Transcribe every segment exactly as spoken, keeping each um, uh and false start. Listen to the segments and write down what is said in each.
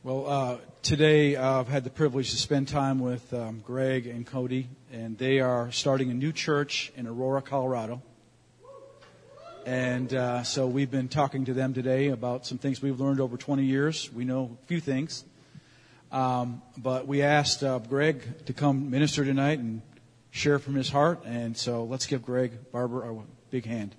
Well, uh, today uh, I've had the privilege to spend time with um, Greg and Cody, and they are starting a new church in Aurora, Colorado. And uh, so we've been talking to them today about some things we've learned over twenty years. We know a few things. Um, but we asked uh, Greg to come minister tonight and share from his heart. And so let's give Greg Barber a big hand.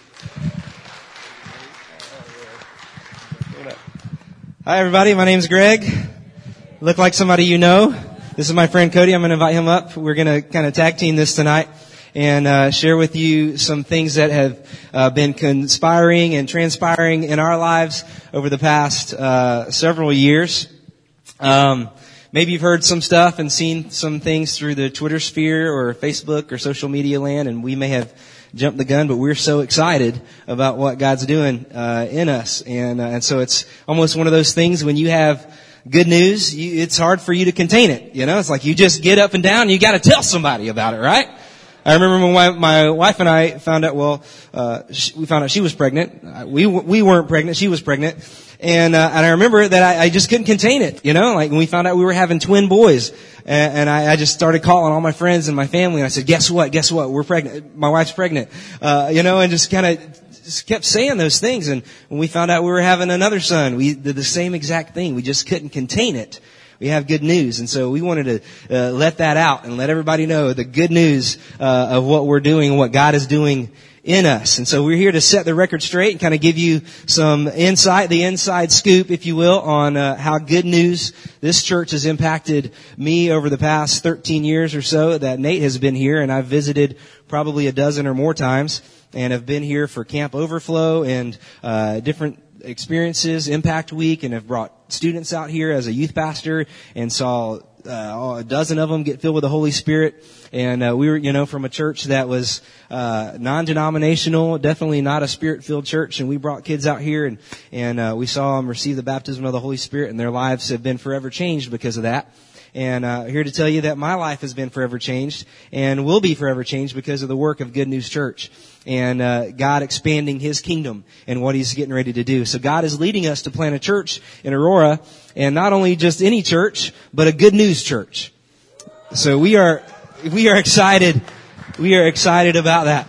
Hi, everybody. My name's Greg. Look like somebody you know. This is my friend Cody. I'm going to invite him up. We're going to kind of tag team this tonight and uh share with you some things that have uh been conspiring and transpiring in our lives over the past uh several years. Um maybe you've heard some stuff and seen some things through the Twitter sphere or Facebook or social media land, and we may have jumped the gun, but we're so excited about what God's doing uh in us. And uh, and so it's almost one of those things when you have good news, you, it's hard for you to contain it. You know, it's like you just get up and down and you got to tell somebody about it, right? I remember when my, my wife and I found out, well, uh, she, we found out she was pregnant. We, we weren't pregnant. She was pregnant. And, uh, and I remember that I, I just couldn't contain it, you know, like when we found out we were having twin boys. And, and I, I just started calling all my friends and my family, and I said, guess what? Guess what? We're pregnant. My wife's pregnant. Uh, you know, and just kind of just kept saying those things. And when we found out we were having another son, we did the same exact thing. We just couldn't contain it. We have good news, and so we wanted to uh, let that out and let everybody know the good news uh, of what we're doing and what God is doing in us. And so we're here to set the record straight and kind of give you some insight, the inside scoop, if you will, on uh, how good news this church has impacted me over the past thirteen years or so that Nate has been here, and I've visited probably a dozen or more times, and have been here for Camp Overflow and uh different experiences, Impact Week, and have brought students out here as a youth pastor and saw uh, a dozen of them get filled with the Holy Spirit. And uh, we were, you know, from a church that was uh non-denominational, definitely not a Spirit-filled church, and we brought kids out here and and uh, we saw them receive the baptism of the Holy Spirit, and their lives have been forever changed because of that. And uh here to tell you that my life has been forever changed and will be forever changed because of the work of Good News Church and uh God expanding His kingdom and what He's getting ready to do. So God is leading us to plant a church in Aurora, and not only just any church, but a Good News Church. So we are we are excited. We are excited about that.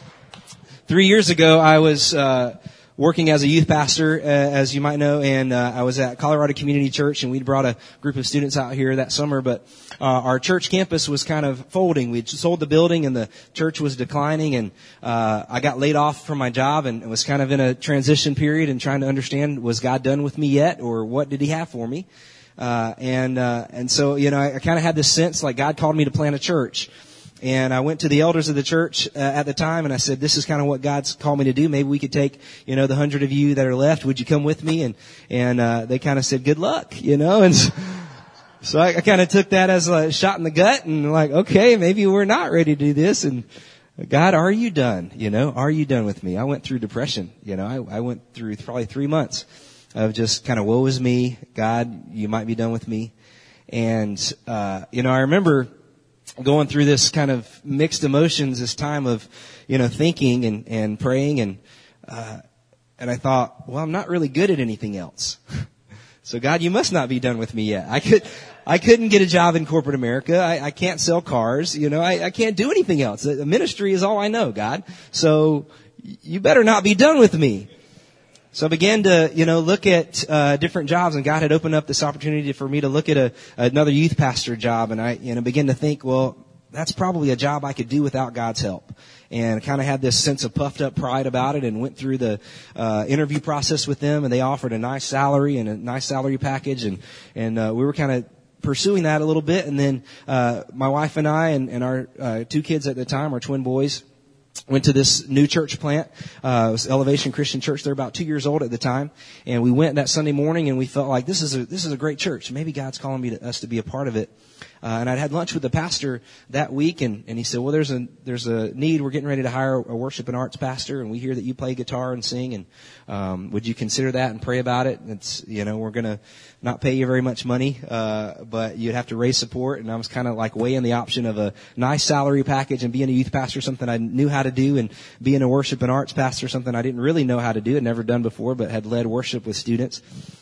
Three years ago, I was uh working as a youth pastor, uh, as you might know, and uh, I was at Colorado Community Church, and we'd brought a group of students out here that summer, but uh, our church campus was kind of folding. We'd sold the building, and the church was declining, and uh, I got laid off from my job and was kind of in a transition period and trying to understand, was God done with me yet, or what did He have for me? Uh, and uh, and so, you know, I, I kind of had this sense like God called me to plant a church. And I went to the elders of the church uh, at the time, and I said, this is kind of what God's called me to do. Maybe we could take, you know, the hundred of you that are left. Would you come with me? And and uh they kind of said, good luck, you know. And so, so I, I kind of took that as a shot in the gut, and like, okay, maybe we're not ready to do this. And God, are you done? You know, are you done with me? I went through depression. You know, I, I went through probably three months of just kind of woe is me. God, you might be done with me. And uh you know, I remember going through this kind of mixed emotions, this time of, you know, thinking and, and praying, and, uh, and I thought, well, I'm not really good at anything else. So God, you must not be done with me yet. I could, I couldn't get a job in corporate America. I, I can't sell cars. You know, I, I can't do anything else. The ministry is all I know, God. So you better not be done with me. So I began to, you know, look at uh different jobs, and God had opened up this opportunity for me to look at a another youth pastor job, and I, you know, began to think, well, that's probably a job I could do without God's help. And kind of had this sense of puffed up pride about it, and went through the uh interview process with them, and they offered a nice salary and a nice salary package, and and uh we were kind of pursuing that a little bit. And then uh my wife and I and, and our uh two kids at the time, our twin boys, went to this new church plant. Uh, it was Elevation Christian Church. They're about two years old at the time. And we went that Sunday morning, and we felt like this is a, this is a great church. Maybe God's calling me to, us to be a part of it. Uh, and I'd had lunch with the pastor that week, and, and he said, well, there's a, there's a need. We're getting ready to hire a worship and arts pastor, and we hear that you play guitar and sing, and, um, would you consider that and pray about it? It's, you know, we're gonna not pay you very much money, uh, but you'd have to raise support. And I was kind of like weighing the option of a nice salary package and being a youth pastor, something I knew how to do, and being a worship and arts pastor, something I didn't really know how to do, had never done before, but had led worship with students.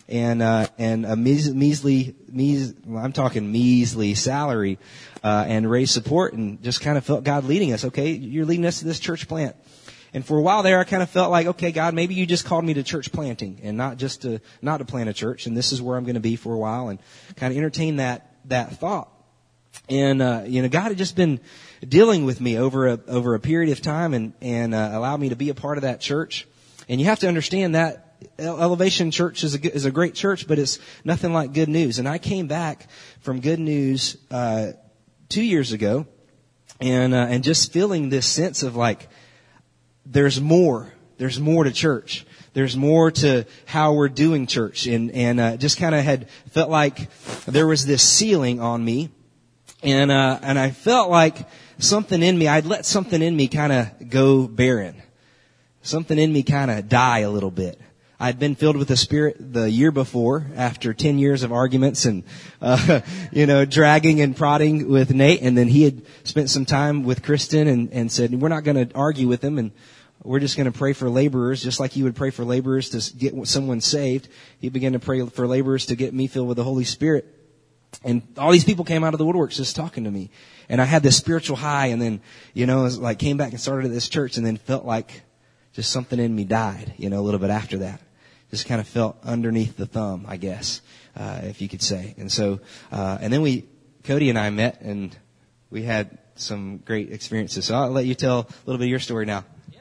and uh, and a meas- measly, meas- well, I'm talking measly salary, uh, and raise support, and just kind of felt God leading us. Okay, you're leading us to this church plant. And for a while there, I kind of felt like, okay, God, maybe you just called me to church planting and not just to, not to plant a church. And this is where I'm going to be for a while, and kind of entertain that, that thought. And, uh, you know, God had just been dealing with me over a, over a period of time and, and, uh, allowed me to be a part of that church. And you have to understand that Elevation Church is a, is a great church, but it's nothing like Good News. And I came back from Good News, uh, two years ago and, uh, and just feeling this sense of like, there's more. There's more to church. There's more to how we're doing church. And, and, uh, just kind of had felt like there was this ceiling on me. And, uh, and I felt like something in me, I'd let something in me kind of go barren. Something in me kind of die a little bit. I'd been filled with the Spirit the year before after ten years of arguments and, uh, you know, dragging and prodding with Nate. And then he had spent some time with Kristen and, and said, we're not going to argue with him, and we're just going to pray for laborers, just like you would pray for laborers to get someone saved. He began to pray for laborers to get me filled with the Holy Spirit. And all these people came out of the woodworks just talking to me. And I had this spiritual high, and then, you know, it was like came back and started at this church, and then felt like just something in me died, you know, a little bit after that. Just kind of felt underneath the thumb, I guess, uh, if you could say. And so, uh, and then we, Cody and I met, and we had some great experiences. So I'll let you tell a little bit of your story now. Yeah.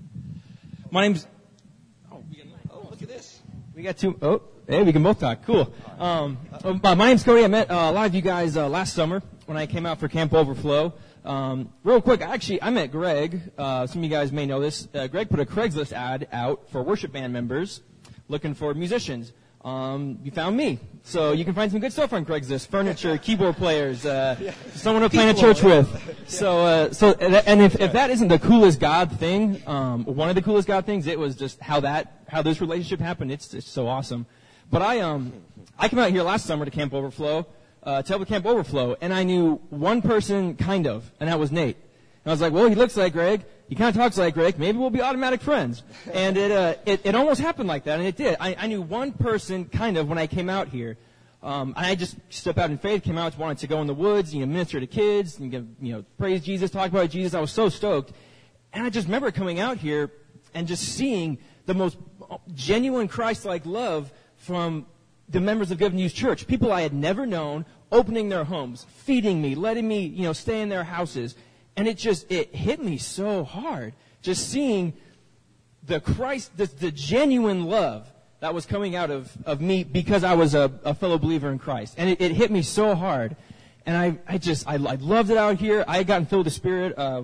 My name's, oh, we got, oh, look at this. We got two, oh, hey, we can both talk. Cool. Um, uh, my name's Cody. I met uh, a lot of you guys uh, last summer when I came out for Camp Overflow. Um, real quick, actually, I met Greg. Uh, some of you guys may know this. Uh, Greg put a Craigslist ad out for worship band members looking for musicians. Um, you found me. So you can find some good stuff on Craigslist. Furniture, keyboard players, uh, yeah. someone to plan a church with. So, uh, so, and if, if that isn't the coolest God thing, um, one of the coolest God things, it was just how that, how this relationship happened. It's, it's so awesome. But I, um, I came out here last summer to Camp Overflow, uh, to help with Camp Overflow, and I knew one person kind of, and that was Nate. And I was like, well, he looks like Greg. He kind of talks like Greg. Maybe we'll be automatic friends. And it, uh, it, it almost happened like that, and it did. I, I knew one person kind of when I came out here. Um, I just stepped out in faith, came out, wanted to go in the woods, you know, minister to kids, and, you know, praise Jesus, talk about Jesus. I was so stoked. And I just remember coming out here and just seeing the most genuine Christ-like love from the members of Good News Church. People I had never known, opening their homes, feeding me, letting me, you know, stay in their houses. And it just, it hit me so hard, just seeing the Christ, the, the genuine love that was coming out of, of me because I was a, a fellow believer in Christ. And it, it hit me so hard. And I, I just, I, I loved it out here. I had gotten filled with the Spirit, uh,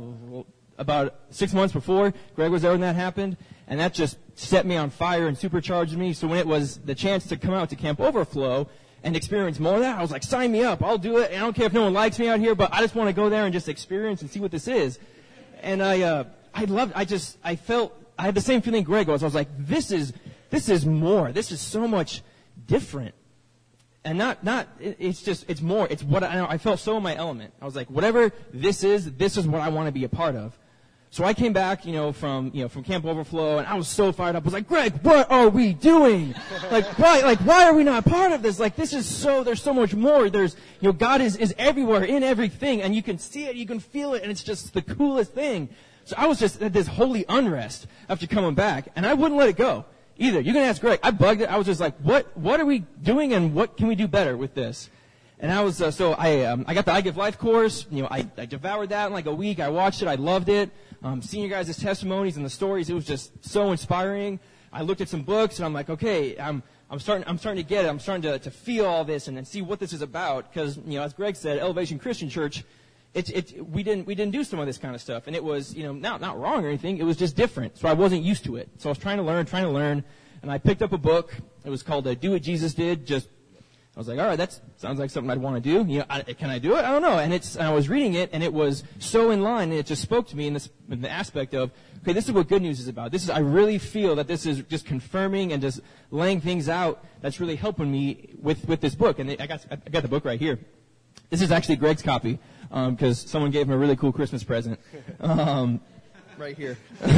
about six months before. Greg was there when that happened. And that just set me on fire and supercharged me. So when it was the chance to come out to Camp Overflow and experience more of that, I was like, sign me up. I'll do it. I don't care if no one likes me out here, but I just want to go there and just experience and see what this is. And I, uh, I loved, I just, I felt, I had the same feeling Greg was. I was like, this is, this is more. This is so much different. And not, not, it, it's just, it's more. It's what I, I felt so in my element. I was like, whatever this is, this is what I want to be a part of. So I came back, you know, from, you know, from Camp Overflow, and I was so fired up. I was like, Greg, what are we doing? Like, why, like, why are we not part of this? Like, this is so, there's so much more. There's, you know, God is, is everywhere, in everything, and you can see it, you can feel it, and it's just the coolest thing. So I was just at this holy unrest after coming back, and I wouldn't let it go either. You can ask Greg. I bugged it. I was just like, what, what are we doing, and what can we do better with this? And I was, uh, so I, um, I got the I Give Life course. You know, I, I devoured that in like a week. I watched it. I loved it. Um, seeing you guys' testimonies and the stories, it was just so inspiring. I looked at some books and I'm like, okay, I'm, I'm starting, I'm starting to get it. I'm starting to, to feel all this and, and see what this is about. Cause, you know, as Greg said, Elevation Christian Church, it's, it's, we didn't, we didn't do some of this kind of stuff. And it was, you know, not, not wrong or anything. It was just different. So I wasn't used to it. So I was trying to learn, trying to learn. And I picked up a book. It was called uh, Do What Jesus Did. Just, I was like, all right, that sounds like something I'd want to do. You know, I, can I do it? I don't know. And it's, and I was reading it, and it was so in line, and it just spoke to me in this, in the aspect of, okay, this is what Good News is about. This is, I really feel that this is just confirming and just laying things out that's really helping me with, with this book. And I got, I got the book right here. This is actually Greg's copy, um, because someone gave him a really cool Christmas present. Um, right here.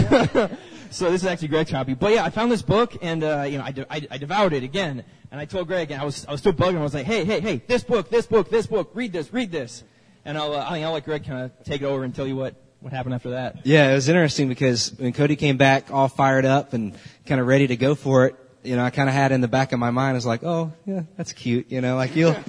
So this is actually Greg's copy. But yeah, I found this book, and uh, you know, I, de- I, I devoured it again. And I told Greg, and I was I was still bugging him. I was like, hey, hey, hey, this book, this book, this book, read this, read this. And I'll uh, I'll let Greg kind of take it over and tell you what, what happened after that. Yeah, it was interesting because when Cody came back all fired up and kind of ready to go for it, you know, I kind of had in the back of my mind, I was like, oh, yeah, that's cute. You know, like you'll,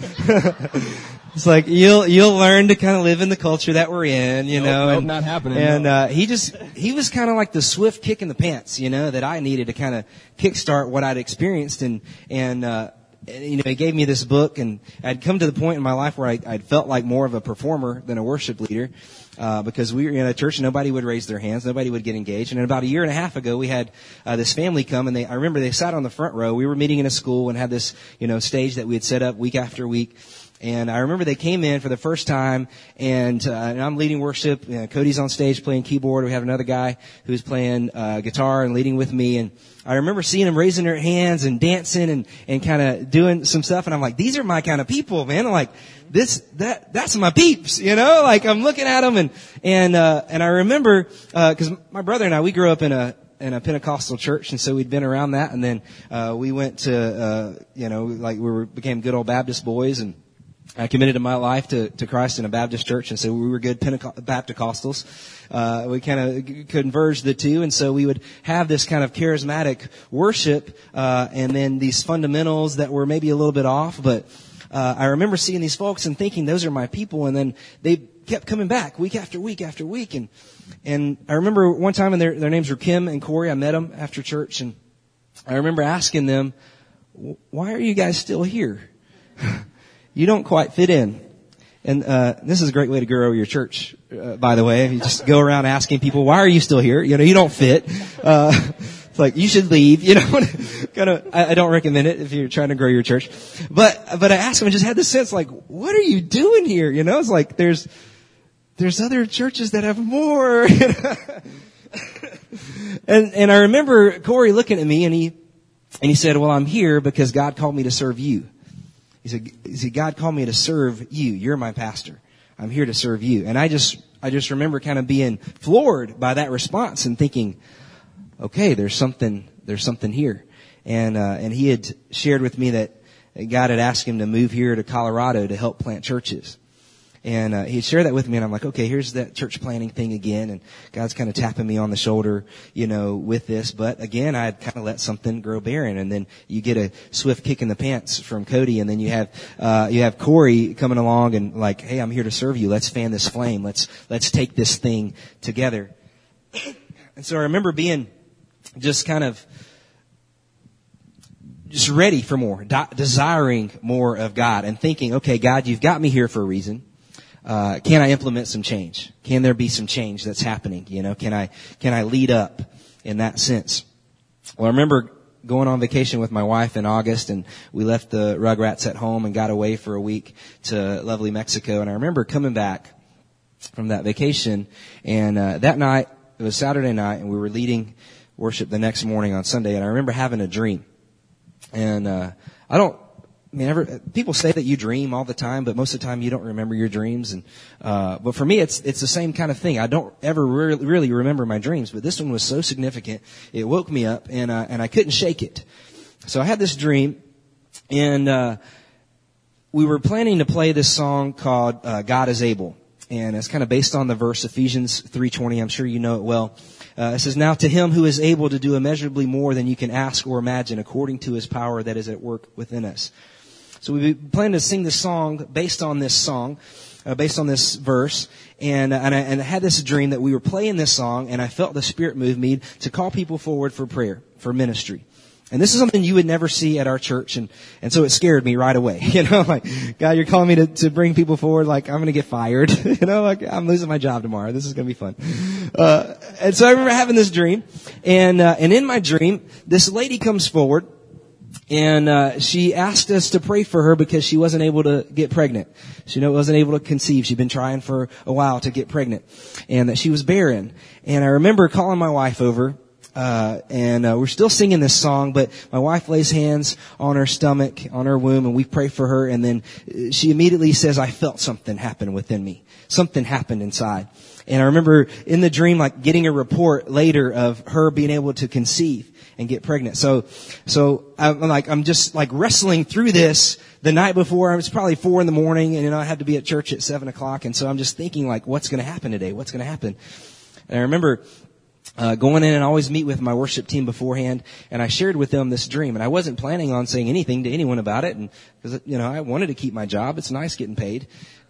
it's like you'll, you'll learn to kind of live in the culture that we're in, you nope, know. Nope, and, not happening. And, no. uh, he just, he was kind of like the swift kick in the pants, you know, that I needed to kind of kickstart what I'd experienced. And, and, uh, you know, he gave me this book, and I'd come to the point in my life where I, I'd felt like more of a performer than a worship leader, uh, because we were in a church and nobody would raise their hands, nobody would get engaged. And about a year and a half ago, we had uh, this family come, and they, I remember they sat on the front row. We were meeting in a school and had this, you know, stage that we had set up week after week. And I remember they came in for the first time, and, uh, and I'm leading worship. You know, Cody's on stage playing keyboard. We have another guy who's playing uh, guitar and leading with me. And I remember seeing them raising their hands and dancing and, and kind of doing some stuff. And I'm like, these are my kind of people, man. I'm like, this, that, that's my peeps, you know? Like, I'm looking at them, and and uh, and I remember because uh, my brother and I, we grew up in a in a Pentecostal church, and so we'd been around that. And then uh, we went to uh, you know, like we were became good old Baptist boys, and I committed my life to, to Christ in a Baptist church, and so we were good Penteco- Bapticostals. Uh, we kind of converged the two, and so we would have this kind of charismatic worship, uh, and then these fundamentals that were maybe a little bit off. But uh, I remember seeing these folks and thinking, those are my people, and then they kept coming back week after week after week. And and I remember one time, and their their names were Kim and Corey. I met them after church, and I remember asking them, "Why are you guys still here? You don't quite fit in." And uh this is a great way to grow your church, uh, by the way. If you just go around asking people, why are you still here? You know, you don't fit. Uh It's like, you should leave, you know. kind of, I, I don't recommend it if you're trying to grow your church. But but I asked them and just had this sense, like, what are you doing here? You know, it's like there's there's other churches that have more. You know? and and I remember Corey looking at me, and he and he said, well, I'm here because God called me to serve you. He said, he said, God called me to serve you. You're my pastor. I'm here to serve you. And I just, I just remember kind of being floored by that response and thinking, okay, there's something, there's something here. And, uh, and he had shared with me that God had asked him to move here to Colorado to help plant churches. And uh, he shared that with me, and I'm like, okay, here's that church planting thing again, and God's kind of tapping me on the shoulder, you know, with this. But again, I had kind of let something grow barren, and then you get a swift kick in the pants from Cody, and then you have uh you have Corey coming along and like, hey, I'm here to serve you. Let's fan this flame. Let's let's take this thing together. And so I remember being just kind of just ready for more, de- desiring more of God, and thinking, okay, God, you've got me here for a reason. Uh, can I implement some change? Can there be some change that's happening? You know, can I, can I lead up in that sense? Well, I remember going on vacation with my wife in August, and we left the Rugrats at home and got away for a week to lovely Mexico. And I remember coming back from that vacation, and, uh, that night, it was Saturday night, and we were leading worship the next morning on Sunday. And I remember having a dream. And, uh, I don't, I mean, ever, people say that you dream all the time, but most of the time you don't remember your dreams. And uh but for me, it's it's the same kind of thing. I don't ever re- really remember my dreams, but this one was so significant, it woke me up, and uh, and I couldn't shake it. So I had this dream, and uh we were planning to play this song called uh, "God Is Able," and it's kind of based on the verse Ephesians three twenty. I'm sure you know it well. Uh, it says, "Now to him who is able to do immeasurably more than you can ask or imagine, according to his power that is at work within us." So we plan to sing this song based on this song, uh, based on this verse. And, uh, and, I, and I had this dream that we were playing this song, and I felt the Spirit move me to call people forward for prayer, for ministry. And this is something you would never see at our church. And, and so it scared me right away. You know, like, God, you're calling me to, to bring people forward. Like, I'm going to get fired. You know, like, I'm losing my job tomorrow. This is going to be fun. Uh, and so I remember having this dream. And, uh, and in my dream, this lady comes forward. And uh she asked us to pray for her because she wasn't able to get pregnant. She wasn't able to conceive. She'd been trying for a while to get pregnant, and that she was barren. And I remember calling my wife over Uh, and, uh, we're still singing this song, but my wife lays hands on her stomach, on her womb, and we pray for her, and then she immediately says, I felt something happen within me. Something happened inside. And I remember in the dream, like, getting a report later of her being able to conceive and get pregnant. So, so I'm like, I'm just like wrestling through this the night before. It was probably four in the morning, and, you know, I had to be at church at seven o'clock. And so I'm just thinking, like, what's going to happen today? What's going to happen? And I remember Uh, going in and always meet with my worship team beforehand, and I shared with them this dream, and I wasn't planning on saying anything to anyone about it, and because, you know, I wanted to keep my job. It's nice getting paid.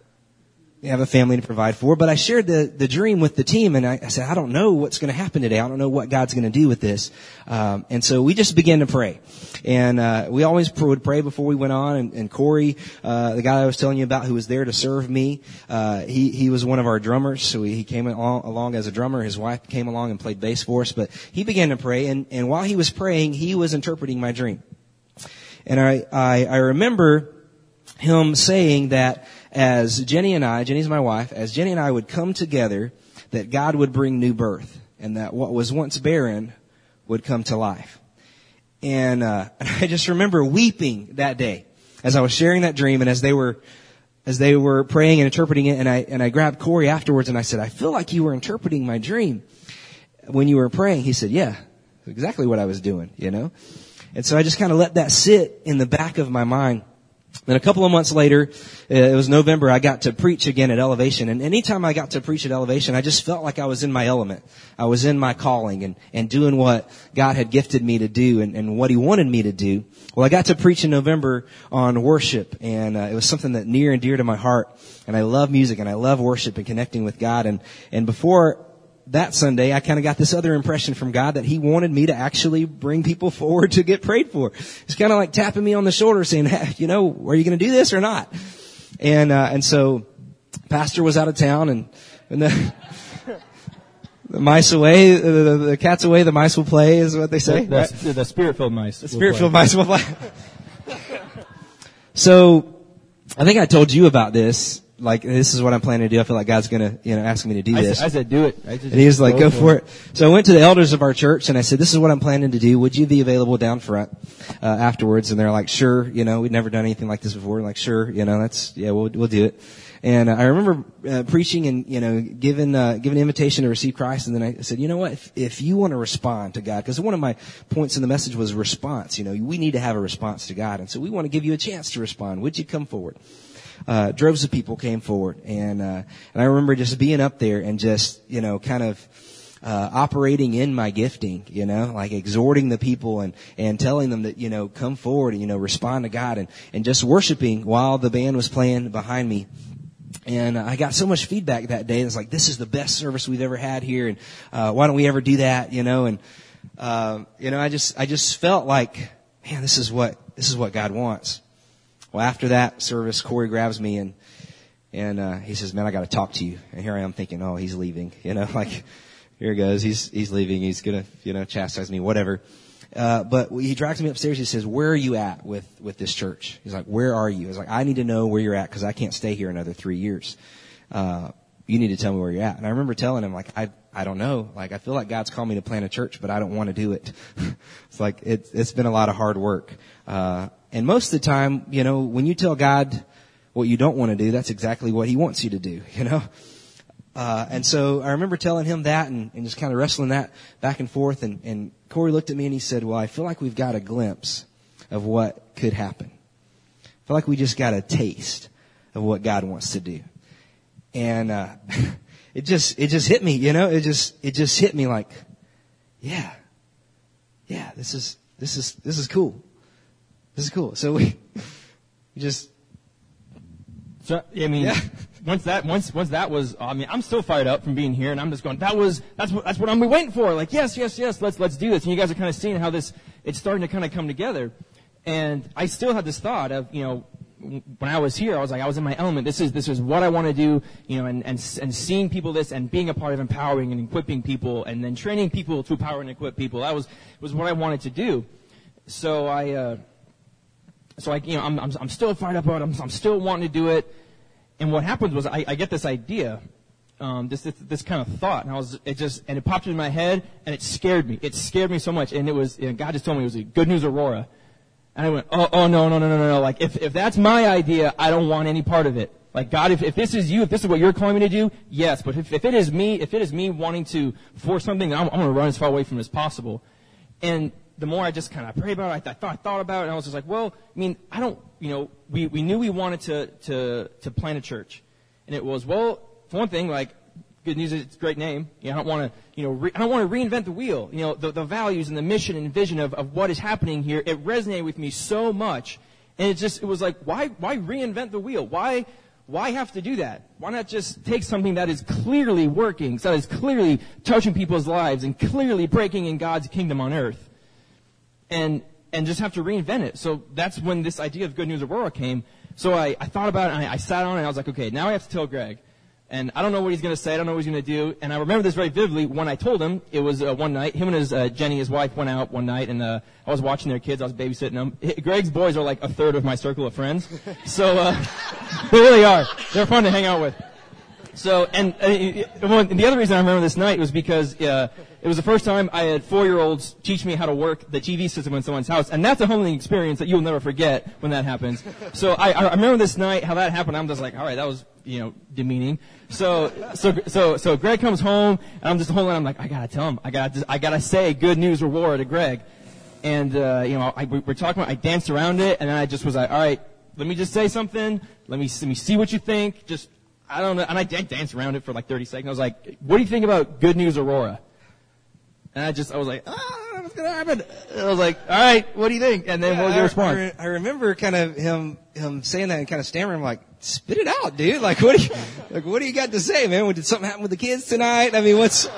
I have a family to provide for, but I shared the, the dream with the team, and I, I said, I don't know what's going to happen today. I don't know what God's going to do with this. Um, and so we just began to pray. And, uh, we always pr- would pray before we went on, and, and Corey, uh, the guy I was telling you about who was there to serve me, uh, he, he was one of our drummers, so he, he came along, along as a drummer. His wife came along and played bass for us, but he began to pray, and, and while he was praying, he was interpreting my dream. And I, I, I remember him saying that as Jenny and I, Jenny's my wife, as Jenny and I would come together, that God would bring new birth, and that what was once barren would come to life. And, uh, I just remember weeping that day as I was sharing that dream, and as they were, as they were praying and interpreting it, and I, and I grabbed Corey afterwards and I said, I feel like you were interpreting my dream when you were praying. He said, yeah, exactly what I was doing, you know? And so I just kind of let that sit in the back of my mind. Then a couple of months later, it was November, I got to preach again at Elevation. And anytime I got to preach at Elevation, I just felt like I was in my element. I was in my calling and, and doing what God had gifted me to do and, and what He wanted me to do. Well, I got to preach in November on worship, and uh, it was something that near and dear to my heart. And I love music, and I love worship and connecting with God. And, and before that Sunday, I kind of got this other impression from God that He wanted me to actually bring people forward to get prayed for. It's kind of like tapping me on the shoulder saying, hey, you know, are you going to do this or not? And, uh, and so pastor was out of town, and, and the, the mice away, the, the, the cat's away, the mice will play is what they say. The, right? the, the spirit-filled mice. The spirit-filled mice will play. So I think I told you about this. Like, this is what I'm planning to do. I feel like God's gonna, you know, ask me to do this. I said, I said do it. I just and he was like, go, go for it. it. So I went to the elders of our church and I said, this is what I'm planning to do. Would you be available down front, uh, afterwards? And they're like, sure. You know, we'd never done anything like this before. Like, sure. You know, that's, yeah, we'll, we'll do it. And uh, I remember, uh, preaching and, you know, giving, uh, giving an invitation to receive Christ. And then I said, you know what? If, if you want to respond to God, because one of my points in the message was response. You know, we need to have a response to God. And so we want to give you a chance to respond. Would you come forward? Uh, droves of people came forward, and, uh, and I remember just being up there and just, you know, kind of, uh, operating in my gifting, you know, like exhorting the people and, and telling them that, you know, come forward and, you know, respond to God, and, and just worshiping while the band was playing behind me. And I got so much feedback that day. It's like, this is the best service we've ever had here, and, uh, why don't we ever do that, you know, and, uh, you know, I just, I just felt like, man, this is what, this is what God wants. Well, after that service, Corey grabs me and, and, uh, he says, man, I got to talk to you. And here I am thinking, oh, he's leaving, you know, like, here he goes. He's, he's leaving. He's going to, you know, chastise me, whatever. Uh, but he drags me upstairs. He says, where are you at with, with this church? He's like, where are you? I was like, I need to know where you're at because I can't stay here another three years. Uh, you need to tell me where you're at. And I remember telling him, like, I, I don't know. Like, I feel like God's called me to plant a church, but I don't want to do it. It's like, it, it's been a lot of hard work. Uh, and most of the time, you know, when you tell God what you don't want to do, that's exactly what He wants you to do, you know? Uh, and so I remember telling him that and, and just kind of wrestling that back and forth. And, and Corey looked at me and he said, well, I feel like we've got a glimpse of what could happen. I feel like we just got a taste of what God wants to do. And, uh, it just, it just hit me, you know, it just, it just hit me like, yeah, yeah, this is, this is, this is cool. This is cool. So we, we just, so, I mean, yeah. once that, once, once that was, I mean, I'm still fired up from being here, and I'm just going, that was, that's what, that's what I'm waiting for. Like, yes, yes, yes, let's, let's do this. And you guys are kind of seeing how this, it's starting to kind of come together. And I still had this thought of, you know, when I was here, I was like, I was in my element. This is, this is what I want to do, you know, and, and, and seeing people this and being a part of empowering and equipping people and then training people to empower and equip people. That was, was what I wanted to do. So I, uh, so I, you know, I'm, I'm, I'm still fired up about it. I'm, I'm still wanting to do it. And what happened was I, I get this idea um, this, this this kind of thought, and I was it just and it popped into my head, and it scared me. It scared me so much, and it was you know, God just told me it was a Good News Aurora, and I went, oh oh no no no no no no like if if that's my idea, I don't want any part of it. Like God, if if this is you, if this is what you're calling me to do, yes, but if if it is me, if it is me wanting to force something, then I'm, I'm going to run as far away from it as possible. And the more I just kind of prayed about it, I, I thought I thought about it, and I was just like, well, I mean, I don't, you know, we we knew we wanted to to to plant a church, and it was well, for one thing, like. Good News is it's a great name. You know, I don't want to, you know, re- I don't want to reinvent the wheel. You know, the, the values and the mission and vision of, of what is happening here, it resonated with me so much. And it just, it was like, why, why reinvent the wheel? Why, why have to do that? Why not just take something that is clearly working, that is clearly touching people's lives and clearly breaking in God's kingdom on earth? And, and just have to reinvent it. So that's when this idea of Good News Aurora came. So I, I thought about it and I, I sat on it and I was like, okay, now I have to tell Greg. And I don't know what he's going to say. I don't know what he's going to do. And I remember this very vividly. When I told him, it was uh, one night. Him and his uh, Jenny, his wife, went out one night, and uh, I was watching their kids. I was babysitting them. Greg's boys are like a third of my circle of friends. So uh, they really are. They're fun to hang out with. So, and uh, one, the other reason I remember this night was because uh, it was the first time I had four-year-olds teach me how to work the T V system in someone's house, and that's a humbling experience that you'll never forget when that happens. So I, I remember this night how that happened. I'm just like, all right, that was you know demeaning. So so so so Greg comes home, and I'm just holding on. I'm like, I gotta tell him. I gotta I gotta say Good News Aurora to Greg, and uh, you know I, we're talking about. I danced around it, and then I just was like, all right, let me just say something. Let me let me see what you think. Just. I don't know, and I danced around it for like thirty seconds. I was like, what do you think about Good News Aurora? And I just, I was like, ah, what's going to happen? I was like, all right, what do you think? And then yeah, what was your I, response? I, re- I remember kind of him, him saying that and kind of stammering. I'm like, spit it out, dude. Like, what do you, like, what do you got to say, man? Did something happen with the kids tonight? I mean, what's,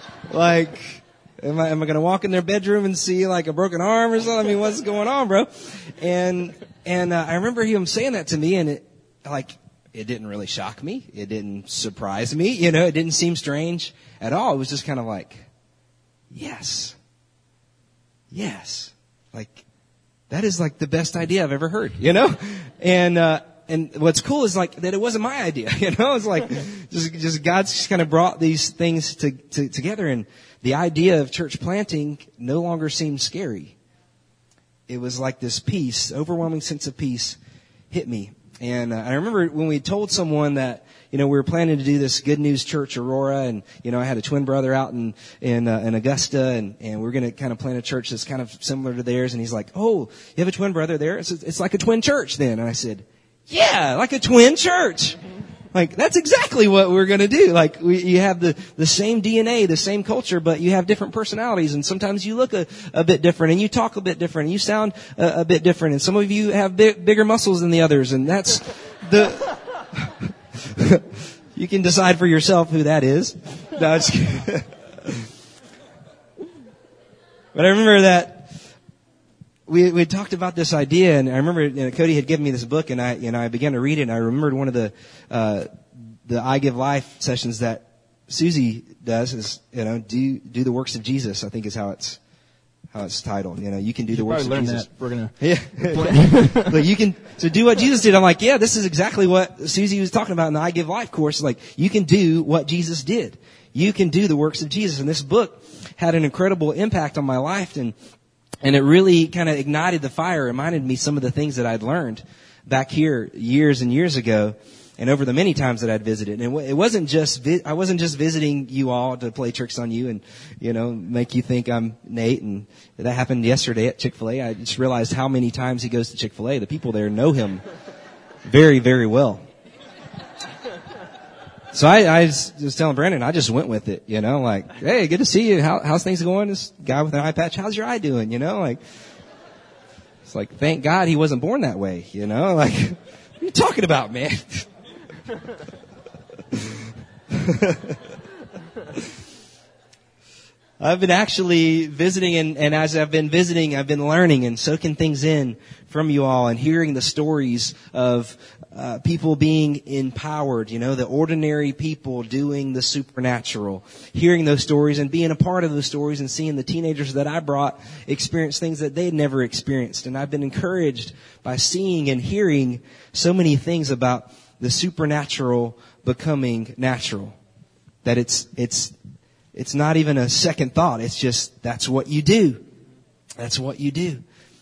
like, am I, am I going to walk in their bedroom and see like a broken arm or something? I mean, what's going on, bro? And, and, uh, I remember him saying that to me, and it, like, it didn't really shock me. It didn't surprise me. You know, it didn't seem strange at all. It was just kind of like, yes. Yes. Like, that is like the best idea I've ever heard, you know? And, uh, and what's cool is like that it wasn't my idea, you know? It's like, just, just God's just kind of brought these things to, to, together, and the idea of church planting no longer seemed scary. It was like this peace, overwhelming sense of peace hit me. And uh, I remember when we told someone that, you know, we were planning to do this Good News Church Aurora, and, you know, I had a twin brother out in, in, uh, in Augusta, and, and we're going to kind of plant a church that's kind of similar to theirs. And he's like, oh, you have a twin brother there? It's, it's like a twin church then. And I said, yeah, like a twin church. Like, that's exactly what we're going to do. Like, we, you have the, the same D N A, the same culture, but you have different personalities, and sometimes you look a, a bit different, and you talk a bit different, and you sound a, a bit different, and some of you have big, bigger muscles than the others, and that's the, you can decide for yourself who that is. No, I'm just kidding. But I remember that we we talked about this idea, and I remember you know, Cody had given me this book, and I you know I began to read it, and I remembered one of the uh the I Give Life sessions that Susie does is you know do do the works of Jesus. I think is how it's how it's titled. You know, you can do you the works of Jesus. That. We're gonna yeah. But you can so do what Jesus did. I'm like, yeah, this is exactly what Susie was talking about in the I Give Life course. Like, you can do what Jesus did. You can do the works of Jesus, and this book had an incredible impact on my life, and. And it really kind of ignited the fire, reminded me some of the things that I'd learned back here years and years ago, and over the many times that I'd visited. And it wasn't just, vi- I wasn't just visiting you all to play tricks on you and, you know, make you think I'm Nate. And that happened yesterday at Chick-fil-A. I just realized how many times he goes to Chick-fil-A. The people there know him very, very well. So I, I was, was telling Brandon, I just went with it, you know, like, hey, good to see you. How, how's things going? This guy with an eye patch, how's your eye doing? You know, like, it's like, thank God he wasn't born that way, you know, like, what are you talking about, man? I've been actually visiting, and, and as I've been visiting, I've been learning and soaking things in from you all and hearing the stories of uh, people being empowered, you know, the ordinary people doing the supernatural, hearing those stories and being a part of those stories and seeing the teenagers that I brought experience things that they'd never experienced. And I've been encouraged by seeing and hearing so many things about the supernatural becoming natural. That it's, it's, it's not even a second thought. It's just, that's what you do. That's what you do.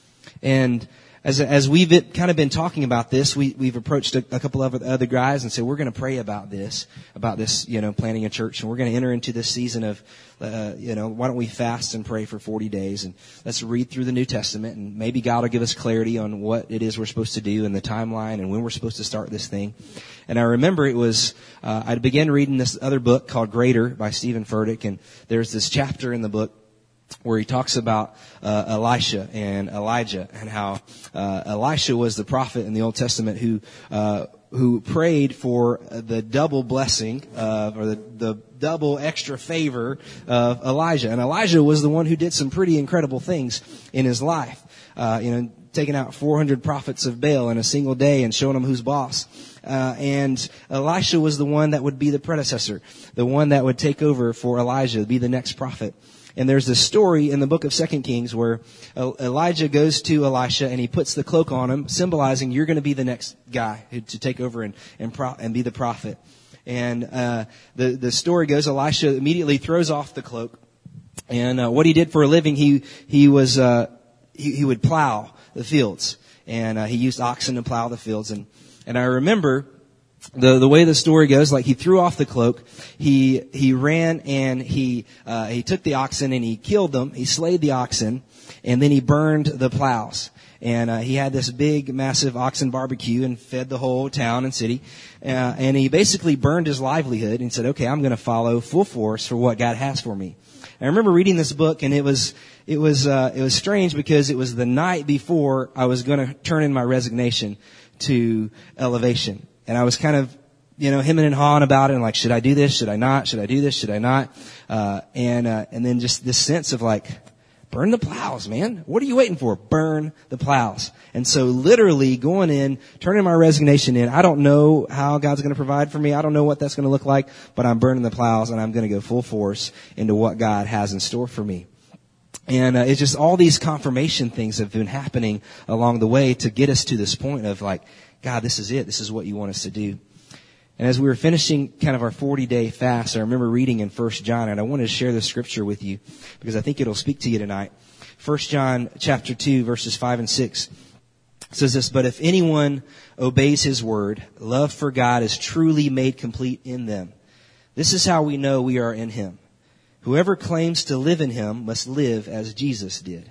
And as, as we've been, kind of been talking about this, we, we've approached a, a couple of other guys and said, we're going to pray about this, about this, you know, planting a church. And we're going to enter into this season of, uh, you know, why don't we fast and pray for forty days and let's read through the New Testament and maybe God will give us clarity on what it is we're supposed to do and the timeline and when we're supposed to start this thing. And I remember it was, uh, I began reading this other book called Greater by Stephen Furtick, and there's this chapter in the book where he talks about uh, Elisha and Elijah and how uh, Elisha was the prophet in the Old Testament who uh, who prayed for the double blessing of, or the, the double extra favor of Elijah. And Elijah was the one who did some pretty incredible things in his life. Uh, you know, taking out four hundred prophets of Baal in a single day and showing them who's boss. Uh, and Elisha was the one that would be the predecessor, the one that would take over for Elijah, be the next prophet. And there's this story in the book of Second Kings where Elijah goes to Elisha and he puts the cloak on him, symbolizing you're going to be the next guy to take over and and, pro- and be the prophet. And uh the the story goes, Elisha immediately throws off the cloak, and uh, what he did for a living, he he was uh he, he would plow the fields, and uh, he used oxen to plow the fields. And and I remember The the way the story goes, like he threw off the cloak, he he ran and he uh he took the oxen and he killed them, he slayed the oxen, and then he burned the plows. And uh, he had this big, massive oxen barbecue and fed the whole town and city. Uh, and he basically burned his livelihood and said, okay, I'm going to follow full force for what God has for me. And I remember reading this book, and it was it was uh it was strange because it was the night before I was going to turn in my resignation to Elevation. And I was kind of, you know, hemming and hawing about it and like, should I do this? Should I not? Should I do this? Should I not? Uh, and, uh, and then just this sense of like, burn the plows, man. What are you waiting for? Burn the plows. And so literally going in, turning my resignation in. I don't know how God's going to provide for me. I don't know what that's going to look like, but I'm burning the plows and I'm going to go full force into what God has in store for me. And, uh, it's just all these confirmation things have been happening along the way to get us to this point of like, God, this is it. This is what you want us to do. And as we were finishing kind of our forty-day fast, I remember reading in First John, and I wanted to share this scripture with you because I think it'll speak to you tonight. First John chapter two, verses five and six says this, but if anyone obeys his word, love for God is truly made complete in them. This is how we know we are in him. Whoever claims to live in him must live as Jesus did.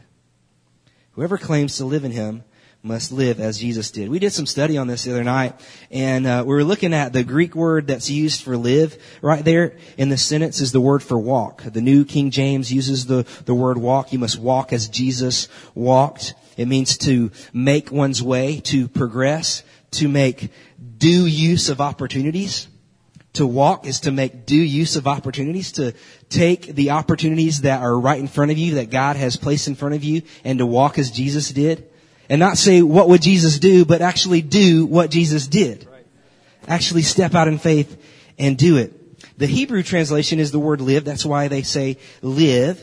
Whoever claims to live in him must live as Jesus did. We did some study on this the other night, and uh, we were looking at the Greek word that's used for live. Right there in the sentence is the word for walk. The New King James uses the, the word walk. You must walk as Jesus walked. It means to make one's way, to progress, to make due use of opportunities. To walk is to make due use of opportunities, to take the opportunities that are right in front of you, that God has placed in front of you, and to walk as Jesus did. And not say, what would Jesus do, but actually do what Jesus did. Actually step out in faith and do it. The Hebrew translation is the word live. That's why they say live.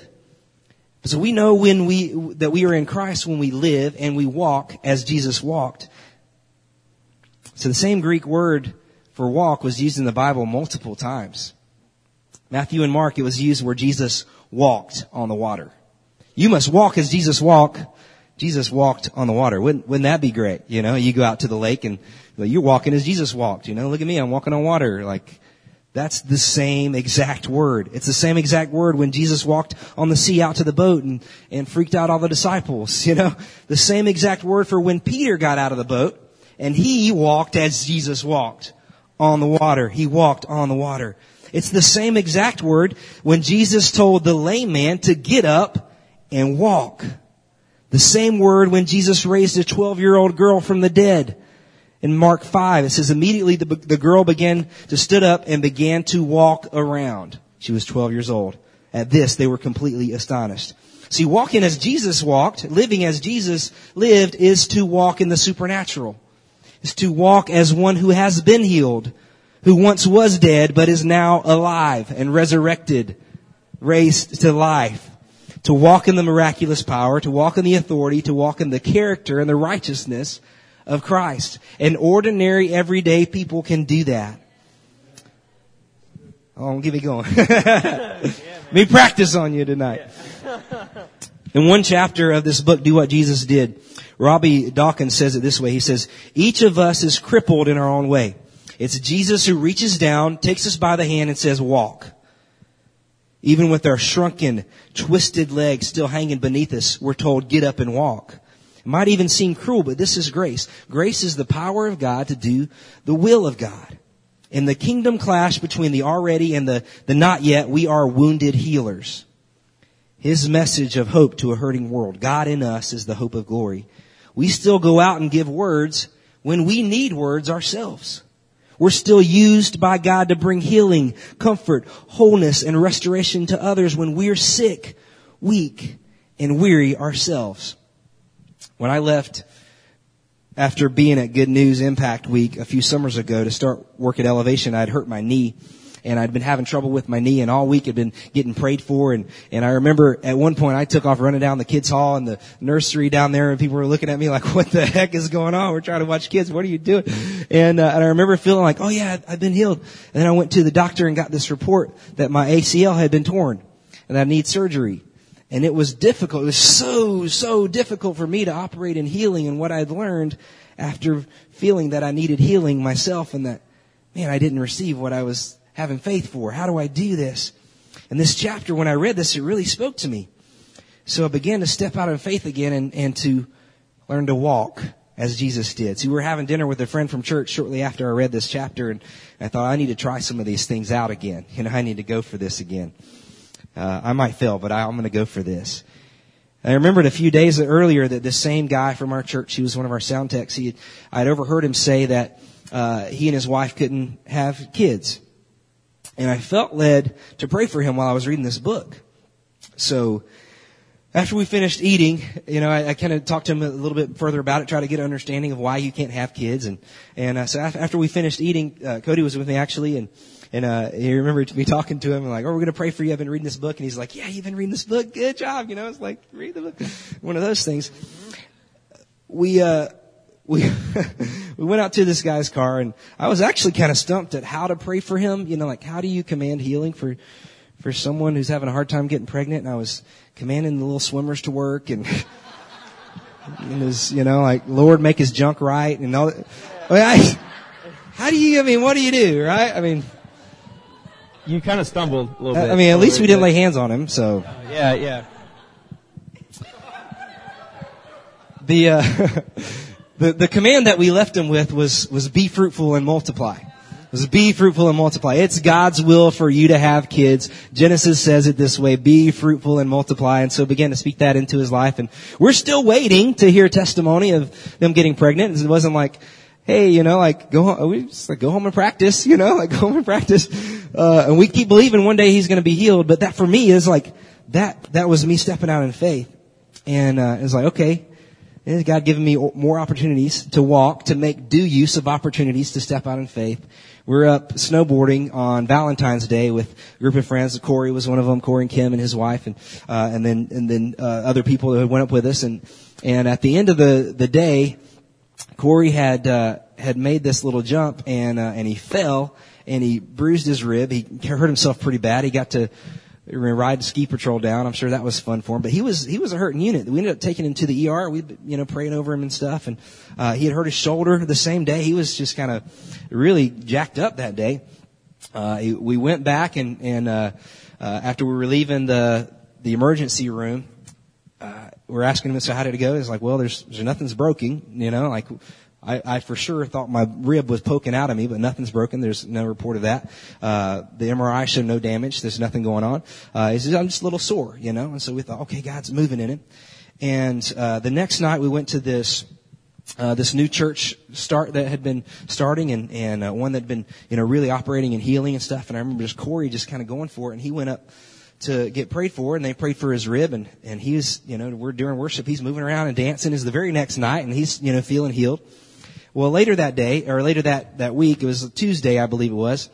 So we know when we, that we are in Christ when we live and we walk as Jesus walked. So the same Greek word for walk was used in the Bible multiple times. Matthew and Mark, it was used where Jesus walked on the water. You must walk as Jesus walked. Jesus walked on the water. Wouldn't, wouldn't that be great? You know, you go out to the lake and well, you're walking as Jesus walked. You know, look at me, I'm walking on water. Like, that's the same exact word. It's the same exact word when Jesus walked on the sea out to the boat and, and freaked out all the disciples. You know, the same exact word for when Peter got out of the boat and he walked as Jesus walked on the water. He walked on the water. It's the same exact word when Jesus told the lame man to get up and walk. The same word when Jesus raised a twelve-year-old girl from the dead. In Mark five, it says, immediately the, the girl began to stood up and began to walk around. She was twelve years old. At this, they were completely astonished. See, walking as Jesus walked, living as Jesus lived, is to walk in the supernatural. Is to walk as one who has been healed, who once was dead, but is now alive and resurrected, raised to life. To walk in the miraculous power, to walk in the authority, to walk in the character and the righteousness of Christ. And ordinary, everyday people can do that. I'll give you going. Me practice on you tonight. In one chapter of this book, Do What Jesus Did, Robbie Dawkins says it this way. He says, each of us is crippled in our own way. It's Jesus who reaches down, takes us by the hand and says, walk. Even with our shrunken, twisted legs still hanging beneath us, we're told, get up and walk. It might even seem cruel, but this is grace. Grace is the power of God to do the will of God. In the kingdom clash between the already and the, the not yet, we are wounded healers. His message of hope to a hurting world. God in us is the hope of glory. We still go out and give words when we need words ourselves. We're still used by God to bring healing, comfort, wholeness, and restoration to others when we're sick, weak, and weary ourselves. When I left after being at Good News Impact Week a few summers ago to start work at Elevation, I'd hurt my knee. And I'd been having trouble with my knee, and all week had been getting prayed for. And, and I remember at one point I took off running down the kids' hall and the nursery down there, and people were looking at me like, what the heck is going on? We're trying to watch kids. What are you doing? And, uh, and I remember feeling like, oh yeah, I've been healed. And then I went to the doctor and got this report that my A C L had been torn and I need surgery. And it was difficult. It was so, so difficult for me to operate in healing and what I'd learned after feeling that I needed healing myself and that, man, I didn't receive what I was having faith for. How do I do this? And this chapter, when I read this, it really spoke to me. So I began to step out in faith again and, and to learn to walk as Jesus did. So we were having dinner with a friend from church shortly after I read this chapter, and I thought, I need to try some of these things out again. You know, I need to go for this again. Uh, I might fail, but I, I'm going to go for this. I remembered a few days earlier that this same guy from our church, he was one of our sound techs, he had, I had overheard him say that uh, he and his wife couldn't have kids. And I felt led to pray for him while I was reading this book. So after we finished eating, you know, I, I kind of talked to him a little bit further about it, try to get an understanding of why you can't have kids. And, and uh, so after we finished eating, uh, Cody was with me actually, and, and, uh, he remembered me talking to him and like, oh, we're going to pray for you. I've been reading this book. And he's like, yeah, you've been reading this book. Good job. You know, it's like, read the book. One of those things. We, uh, We we went out to this guy's car, and I was actually kind of stumped at how to pray for him. You know, like, how do you command healing for for someone who's having a hard time getting pregnant? And I was commanding the little swimmers to work, and, and his, you know, like, Lord, make his junk right, and all that. I mean, I, how do you, I mean, what do you do, right? I mean, you kind of stumbled a little bit. I mean, at least we didn't lay hands on him, so. Yeah, yeah. The, uh, The, the command that we left him with was, was be fruitful and multiply. It was be fruitful and multiply. It's God's will for you to have kids. Genesis says it this way, be fruitful and multiply. And so began to speak that into his life. And we're still waiting to hear testimony of them getting pregnant. It wasn't like, hey, you know, like, go home, we just like, go home and practice, you know, like, go home and practice. Uh, and we keep believing one day he's going to be healed. But that for me is like, that, that was me stepping out in faith. And, uh, it's like, okay. And God given me more opportunities to walk, to make due use of opportunities to step out in faith. We're up snowboarding on Valentine's Day with a group of friends. Corey was one of them, Corey and Kim and his wife, and uh, and then and then uh, other people that went up with us. And and at the end of the the day, Corey had uh, had made this little jump, and uh, and he fell and he bruised his rib. He hurt himself pretty bad. He got to ride the ski patrol down. I'm sure that was fun for him. But he was he was a hurting unit. We ended up taking him to the E R. We, you know, praying over him and stuff. And uh, he had hurt his shoulder the same day. He was just kind of really jacked up that day. Uh, he, we went back and and uh, uh, after we were leaving the the emergency room, uh, we're asking him, so how did it go? He's like, well, there's there's nothing's broken. You know, like. I, I for sure thought my rib was poking out of me, but nothing's broken. There's no report of that. Uh, the M R I showed no damage. There's nothing going on. Uh, it's just, I'm just a little sore, you know? And so we thought, okay, God's moving in it. And, uh, the next night we went to this, uh, this new church start that had been starting and, and, uh, one that had been, you know, really operating and healing and stuff. And I remember just Corey just kind of going for it, and he went up to get prayed for, and they prayed for his rib, and, and he's, you know, we're during worship, he's moving around and dancing. It's the very next night, and he's, you know, feeling healed. Well, later that day, or later that, that week, it was a Tuesday, I believe it was,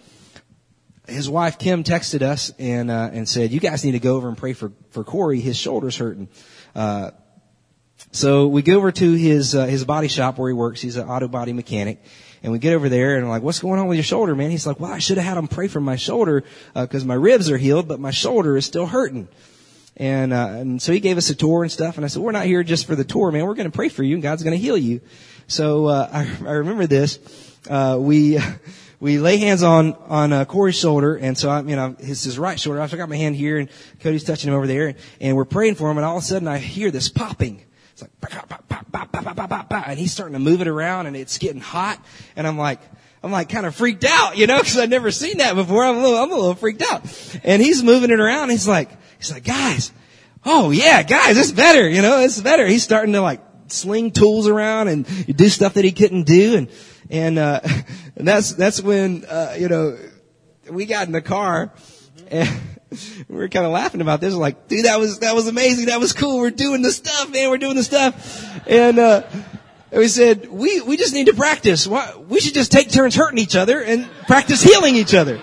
his wife, Kim, texted us and, uh, and said, you guys need to go over and pray for, for Corey. His shoulder's hurting. Uh, so we go over to his, uh, his body shop where he works. He's an auto body mechanic. And we get over there and I'm like, what's going on with your shoulder, man? He's like, well, I should have had him pray for my shoulder, uh, cause my ribs are healed, but my shoulder is still hurting. And, uh, and so he gave us a tour and stuff. And I said, we're not here just for the tour, man. We're going to pray for you and God's going to heal you. So, uh, I, I remember this. Uh, we, we lay hands on, on, uh, Corey's shoulder. And so I, you know, his, his right shoulder. I got my hand here and Cody's touching him over there and, and we're praying for him. And all of a sudden I hear this popping. It's like, pop, pop, pop, pop, pop, pop, pop, pop, and he's starting to move it around and it's getting hot. And I'm like, I'm like kind of freaked out, you know, cause I've never seen that before. I'm a little, I'm a little freaked out. And he's moving it around. He's like, he's like, guys, oh yeah, guys, it's better, you know, it's better. He's starting to like sling tools around and do stuff that he couldn't do. And, and, uh, and that's, that's when, uh, you know, we got in the car and we were kind of laughing about this. We're like, dude, that was, that was amazing. That was cool. We're doing the stuff, man. We're doing the stuff. And, uh, we said, we, we just need to practice. Why, we should just take turns hurting each other and practice healing each other.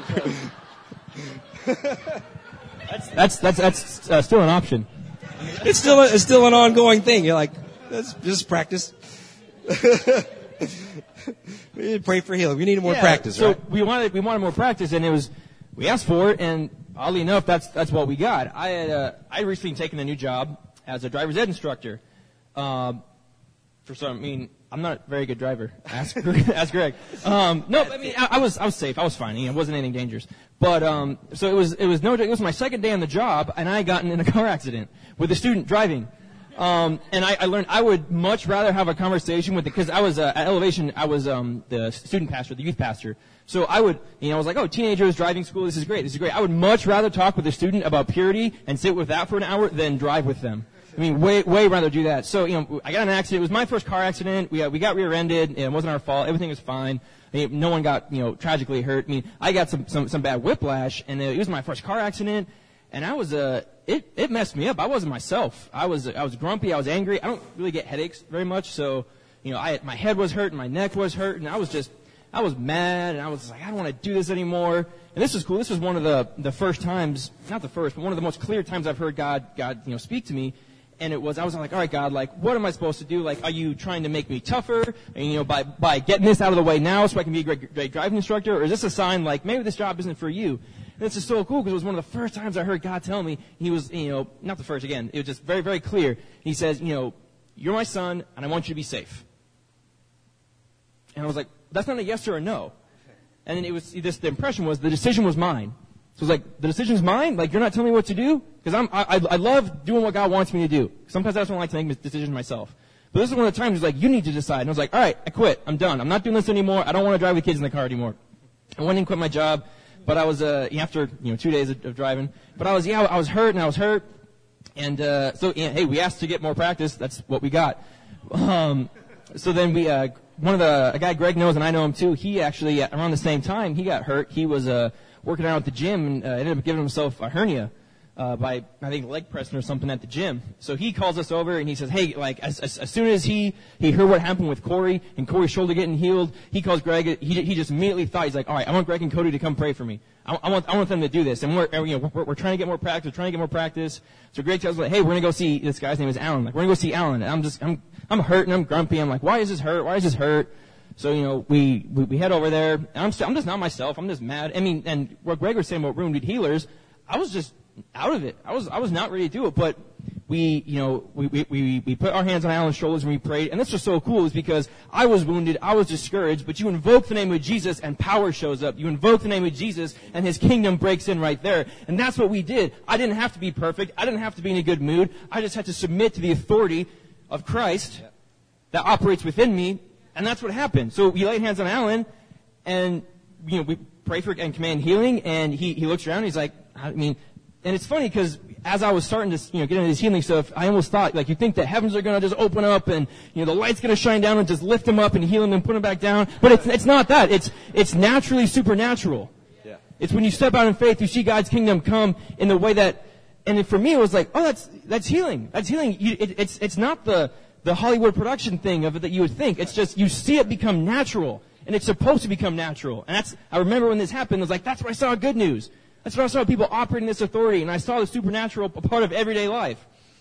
That's, that's, that's, that's uh, still an option. It's still, a, it's still an ongoing thing. You're like, let's just practice. We need to pray for healing. We need more yeah, practice, so right? we wanted, we wanted more practice and it was, we asked for it and oddly enough, that's, that's what we got. I had, uh, I had recently taken a new job as a driver's ed instructor. Um, for some, I mean, I'm not a very good driver. Ask, ask Greg. Um, no, I mean, I, I was, I was safe. I was fine. You know, it wasn't anything dangerous. But, um, so it was, it was no, it was my second day on the job and I had gotten in a car accident with a student driving. Um, and I, I learned I would much rather have a conversation with the, cause I was, uh, at Elevation, I was, um, the student pastor, the youth pastor. So I would, you know, I was like, oh, teenagers, driving school, this is great, this is great. I would much rather talk with a student about purity and sit with that for an hour than drive with them. I mean, way, way rather do that. So, you know, I got in an accident. It was my first car accident. We, uh, we got rear-ended. And it wasn't our fault. Everything was fine. I mean, no one got, you know, tragically hurt. I mean, I got some, some, some bad whiplash and it was my first car accident. And I was, uh, it, it messed me up. I wasn't myself. I was, I was grumpy. I was angry. I don't really get headaches very much. So, you know, I, my head was hurt and my neck was hurt and I was just, I was mad and I was like, I don't want to do this anymore. And this was cool. This was one of the, the first times, not the first, but one of the most clear times I've heard God, God, you know, speak to me. And it was, I was like, all right, God, like, what am I supposed to do? Like, are you trying to make me tougher? And, you know, by, by getting this out of the way now so I can be a great, great driving instructor? Or is this a sign like, maybe this job isn't for you? And this is so cool because it was one of the first times I heard God tell me, he was, you know, not the first again, it was just very, very clear. He says, you know, you're my son and I want you to be safe. And I was like, that's not a yes or a no. And then it was, this, the impression was the decision was mine. So it's like, the decision's mine? Like, you're not telling me what to do? Because I'm, I, I love doing what God wants me to do. Sometimes I just don't like to make decisions myself. But this is one of the times he's like, you need to decide. And I was like, all right, I quit. I'm done. I'm not doing this anymore. I don't want to drive the kids in the car anymore. I went and quit my job. But I was, uh, after, you know, two days of, of driving. But I was, yeah, I was hurt and I was hurt. And, uh, so, yeah, hey, we asked to get more practice. That's what we got. Um, so then we, uh, one of the, a guy Greg knows and I know him too, he actually, around the same time, he got hurt. He was, uh, working out at the gym and uh, ended up giving himself a hernia uh, by, I think, leg pressing or something at the gym. So he calls us over and he says, hey, like, as, as, as soon as he, he heard what happened with Corey and Corey's shoulder getting healed, he calls Greg. He, he just immediately thought, he's like, all right, I want Greg and Cody to come pray for me. I, I want, I want them to do this. And we're, you know, we're, we're trying to get more practice. We're trying to get more practice. So Greg tells us, like, hey, we're going to go see, this guy's name is Alan. Like, we're going to go see Alan. And I'm just, I'm, I'm hurt and I'm grumpy. I'm like, why is this hurt? Why is this hurt? So, you know, we, we, we head over there, and I'm, st- I'm just not myself. I'm just mad. I mean, and what Greg was saying about wounded healers, I was just out of it. I was, I was not ready to do it, but we, you know, we, we, we, we put our hands on Alan's shoulders and we prayed, and this was so cool is because I was wounded, I was discouraged, but you invoke the name of Jesus and power shows up. You invoke the name of Jesus and his kingdom breaks in right there. And that's what we did. I didn't have to be perfect. I didn't have to be in a good mood. I just had to submit to the authority of Christ that operates within me. And that's what happened. So we laid hands on Alan, and, you know, we pray for and command healing, and he, he looks around, and he's like, I mean, and it's funny because as I was starting to, you know, get into this healing stuff, I almost thought, like, you think the heavens are going to just open up, and, you know, the light's going to shine down and just lift him up and heal him and put him back down. But it's, it's not that. It's, it's naturally supernatural. Yeah. It's when you step out in faith, you see God's kingdom come in the way that, and for me it was like, oh, that's, that's healing. That's healing. You, it, it's, it's not the, the Hollywood production thing of it that you would think. It's just, you see it become natural. And it's supposed to become natural. And that's, I remember when this happened, I was like, that's where I saw good news. That's where I saw people operating this authority. And I saw the supernatural a part of everyday life.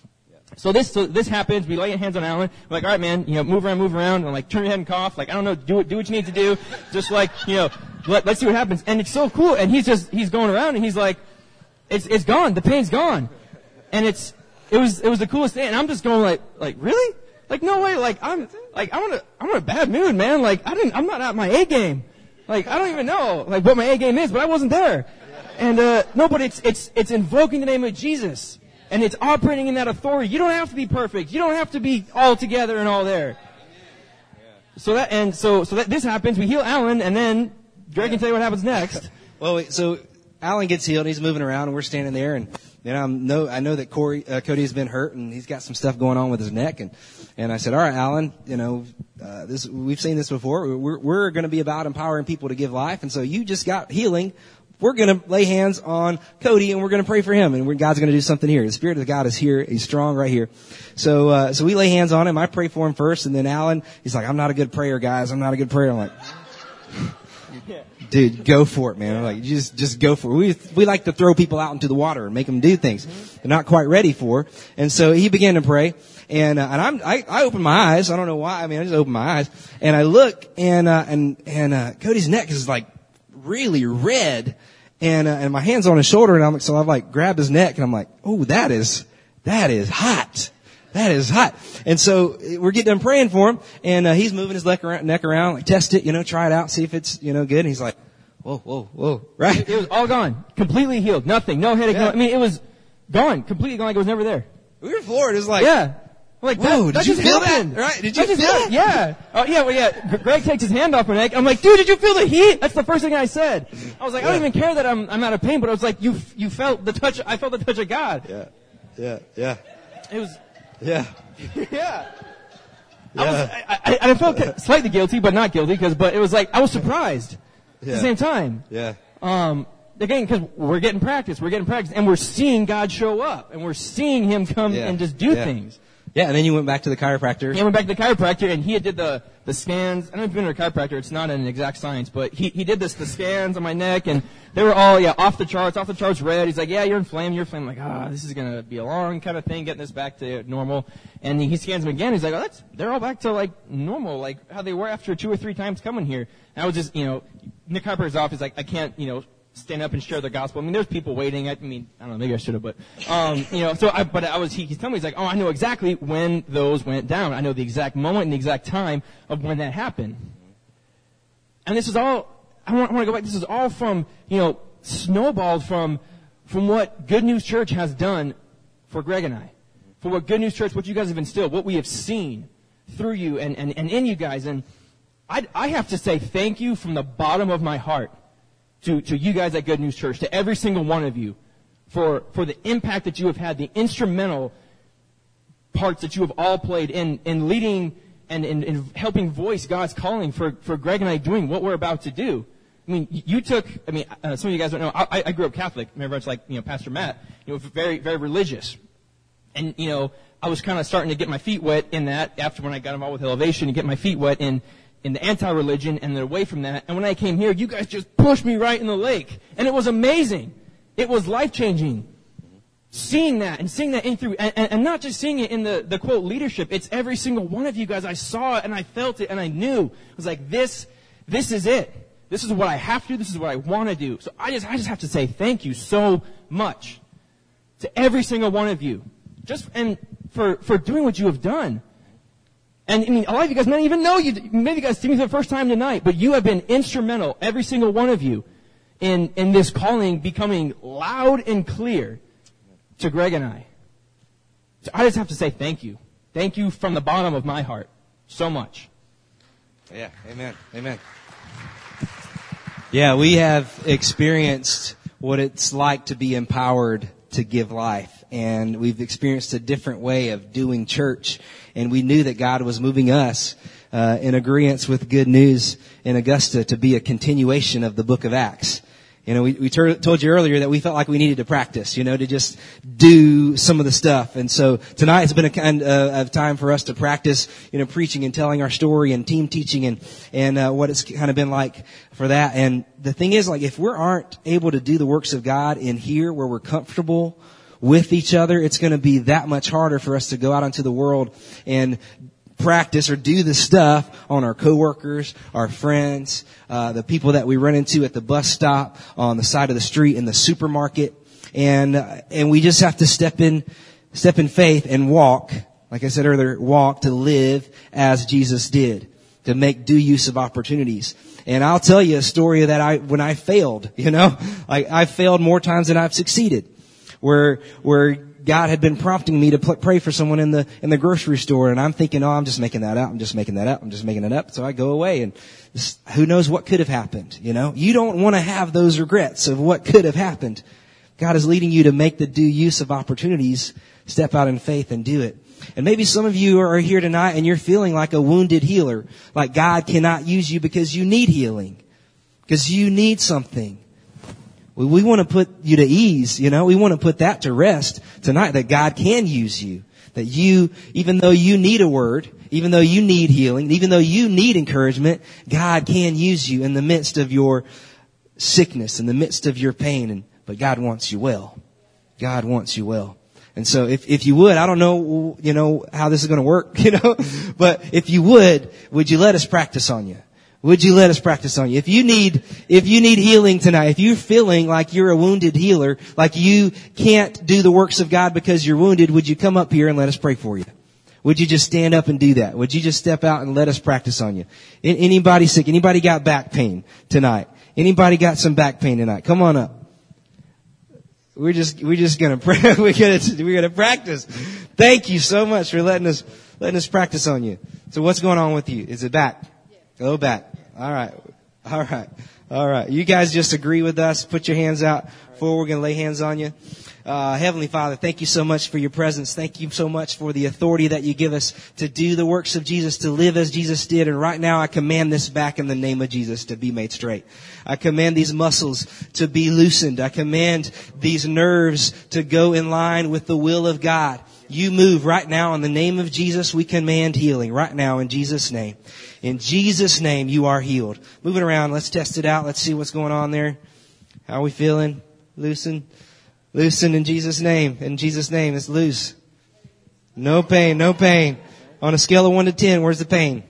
So this, so this happens. We lay hands on Alan. We're like, all right, man, you know, move around, move around. And I'm like, turn your head and cough. Like, I don't know, do it, do what you need to do. Just like, you know, let, let's see what happens. And it's so cool. And he's just, he's going around and he's like, it's, it's gone. The pain's gone. And it's, it was, it was the coolest thing. And I'm just going like, like, really? Like, no way. Like, I'm, like, I'm in a, I'm in a bad mood, man. Like, I didn't, I'm not at my A game. Like, I don't even know, like, what my A game is, but I wasn't there. And, uh, no, but it's, it's, it's invoking the name of Jesus. And it's operating in that authority. You don't have to be perfect. You don't have to be all together and all there. So that, and so, so that this happens. We heal Alan, and then Greg can tell you what happens next. Well, wait, so Alan gets healed. He's moving around, and we're standing there, and you know, I'm no, I know that Corey, uh, Cody has been hurt, and he's got some stuff going on with his neck, and and I said, all right, Alan, you know, uh, this we've seen this before. We're we're going to be about empowering people to give life, and so you just got healing. We're going to lay hands on Cody and we're going to pray for him, and we're, God's going to do something here. The Spirit of God is here. He's strong right here. So, uh, so we lay hands on him. I pray for him first, and then Alan, he's like, I'm not a good prayer, guys. I'm not a good prayer. I'm like, dude, go for it, man. I'm like, just, just go for it. We, we like to throw people out into the water and make them do things they're not quite ready for. And so he began to pray, and, uh, and I'm, I, I opened my eyes. I don't know why. I mean, I just opened my eyes, and I look, and, uh, and, and, uh, Cody's neck is like really red. And, uh, and my hand's on his shoulder, and I'm so I've like grabbed his neck, and I'm like, oh, that is, that is hot. That is hot. And so we're getting done praying for him, and, uh, he's moving his neck around, neck around, like test it, you know, try it out, see if it's, you know, good. And he's like, whoa, whoa, whoa, right? It, it was all gone. Completely healed. Nothing. No headache. Yeah. No, I mean, it was gone. Completely gone like it was never there. We were floored. It was like, yeah. Like, whoa, that, that did you just feel happened. that? Right? Did you that feel just, that? Yeah. Oh, yeah, well, yeah. Greg takes his hand off my neck. I'm like, dude, did you feel the heat? That's the first thing I said. I was like, yeah. I don't even care that I'm, I'm out of pain, but I was like, you, you felt the touch, I felt the touch of God. Yeah. Yeah. Yeah. It was, yeah. yeah. Yeah. I, was, I, I, I felt slightly guilty, but not guilty, because, but it was like, I was surprised yeah. at the same time. Yeah. Um, again, because we're getting practice, we're getting practice, and we're seeing God show up, and we're seeing Him come yeah. and just do yeah. things. Yeah, and then you went back to the chiropractor. He went back to the chiropractor, and he had did the, the scans. I don't know if you've been to a chiropractor. It's not an exact science, but he, he did this, the scans on my neck, and they were all, yeah, off the charts, off the charts red. He's like, yeah, you're inflamed, you're inflamed. I'm like, ah, oh, this is going to be a long kind of thing, getting this back to normal. And he, he scans them again. He's like, oh, that's, they're all back to, like, normal, like how they were after two or three times coming here. And I was just, you know, Nick Harper's office, like, I can't, you know, stand up and share the gospel. I mean, there's people waiting. I mean, I don't know, maybe I should have, but, um, you know, so I, but I was, he, he's telling me, he's like, oh, I know exactly when those went down. I know the exact moment and the exact time of when that happened. And this is all, I want, I want to go back, this is all from, you know, snowballed from, from what Good News Church has done for Greg and I. For what Good News Church, what you guys have instilled, what we have seen through you and, and, and in you guys. And I, I have to say thank you from the bottom of my heart. To, to you guys at Good News Church, to every single one of you, for, for the impact that you have had, the instrumental parts that you have all played in, in leading and in, in helping voice God's calling for, for Greg and I doing what we're about to do. I mean, you took, I mean, uh, some of you guys don't know, I, I grew up Catholic. Remember, it's like, you know, Pastor Matt, you know, very, very religious. And, you know, I was kind of starting to get my feet wet in that after when I got involved with Elevation and get my feet wet in in the anti-religion and then away from that. And when I came here, you guys just pushed me right in the lake. And it was amazing. It was life-changing. Seeing that and seeing that in through, and, and, and not just seeing it in the, the quote leadership. It's every single one of you guys. I saw it and I felt it and I knew. It was like, this, this is it. This is what I have to do. This is what I want to do. So I just, I just have to say thank you so much to every single one of you. Just, and for, for doing what you have done. And I mean, a lot of you guys may not even know you. Maybe you guys see me for the first time tonight, but you have been instrumental, every single one of you, in in this calling becoming loud and clear to Greg and I. So I just have to say thank you, thank you from the bottom of my heart, so much. Yeah, amen, amen. Yeah, we have experienced what it's like to be empowered to give life, and we've experienced a different way of doing church. And we knew that God was moving us uh, in agreement with Good News in Augusta to be a continuation of the book of Acts. You know, we, we ter- told you earlier that we felt like we needed to practice, you know, to just do some of the stuff. And so tonight has been a kind uh, of time for us to practice, you know, preaching and telling our story and team teaching and, and uh, what it's kind of been like for that. And the thing is, like, if we aren't able to do the works of God in here where we're comfortable, with each other, it's going to be that much harder for us to go out into the world and practice or do the stuff on our coworkers, our friends, uh, the people that we run into at the bus stop, on the side of the street, in the supermarket. And, uh, and we just have to step in, step in faith and walk, like I said earlier, walk to live as Jesus did, to make due use of opportunities. And I'll tell you a story that I, when I failed, you know, like I failed more times than I've succeeded, where, where God had been prompting me to pl- pray for someone in the, in the grocery store. And I'm thinking, oh, I'm just making that up. I'm just making that up. I'm just making it up. So I go away, and just, who knows what could have happened, you know? You don't want to have those regrets of what could have happened. God is leading you to make the due use of opportunities, step out in faith and do it. And maybe some of you are here tonight and you're feeling like a wounded healer, like God cannot use you because you need healing, because you need something. We, we want to put you to ease, you know, we want to put that to rest tonight, that God can use you, that you, even though you need a word, even though you need healing, even though you need encouragement, God can use you in the midst of your sickness, in the midst of your pain. And, but God wants you well. God wants you well. And so if, if you would, I don't know, you know, how this is going to work, you know, but if you would, would you let us practice on you? Would you let us practice on you? If you need, if you need healing tonight, if you're feeling like you're a wounded healer, like you can't do the works of God because you're wounded, would you come up here and let us pray for you? Would you just stand up and do that? Would you just step out and let us practice on you? Anybody sick? Anybody got back pain tonight? Anybody got some back pain tonight? Come on up. We're just, we're just gonna pray. We're gonna, we're gonna practice. Thank you so much for letting us, letting us practice on you. So what's going on with you? Is it back? Go back. All right. All right. All right. You guys just agree with us. Put your hands out forward. We're going to lay hands on you. Uh, Heavenly Father, thank you so much for your presence. Thank you so much for the authority that you give us to do the works of Jesus, to live as Jesus did. And right now I command this back in the name of Jesus to be made straight. I command these muscles to be loosened. I command these nerves to go in line with the will of God. You move right now in the name of Jesus. We command healing right now in Jesus' name. In Jesus' name, you are healed. Move it around. Let's test it out. Let's see what's going on there. How are we feeling? Loosen. Loosen in Jesus' name. In Jesus' name, it's loose. No pain, no pain. On a scale of one to ten, where's the pain?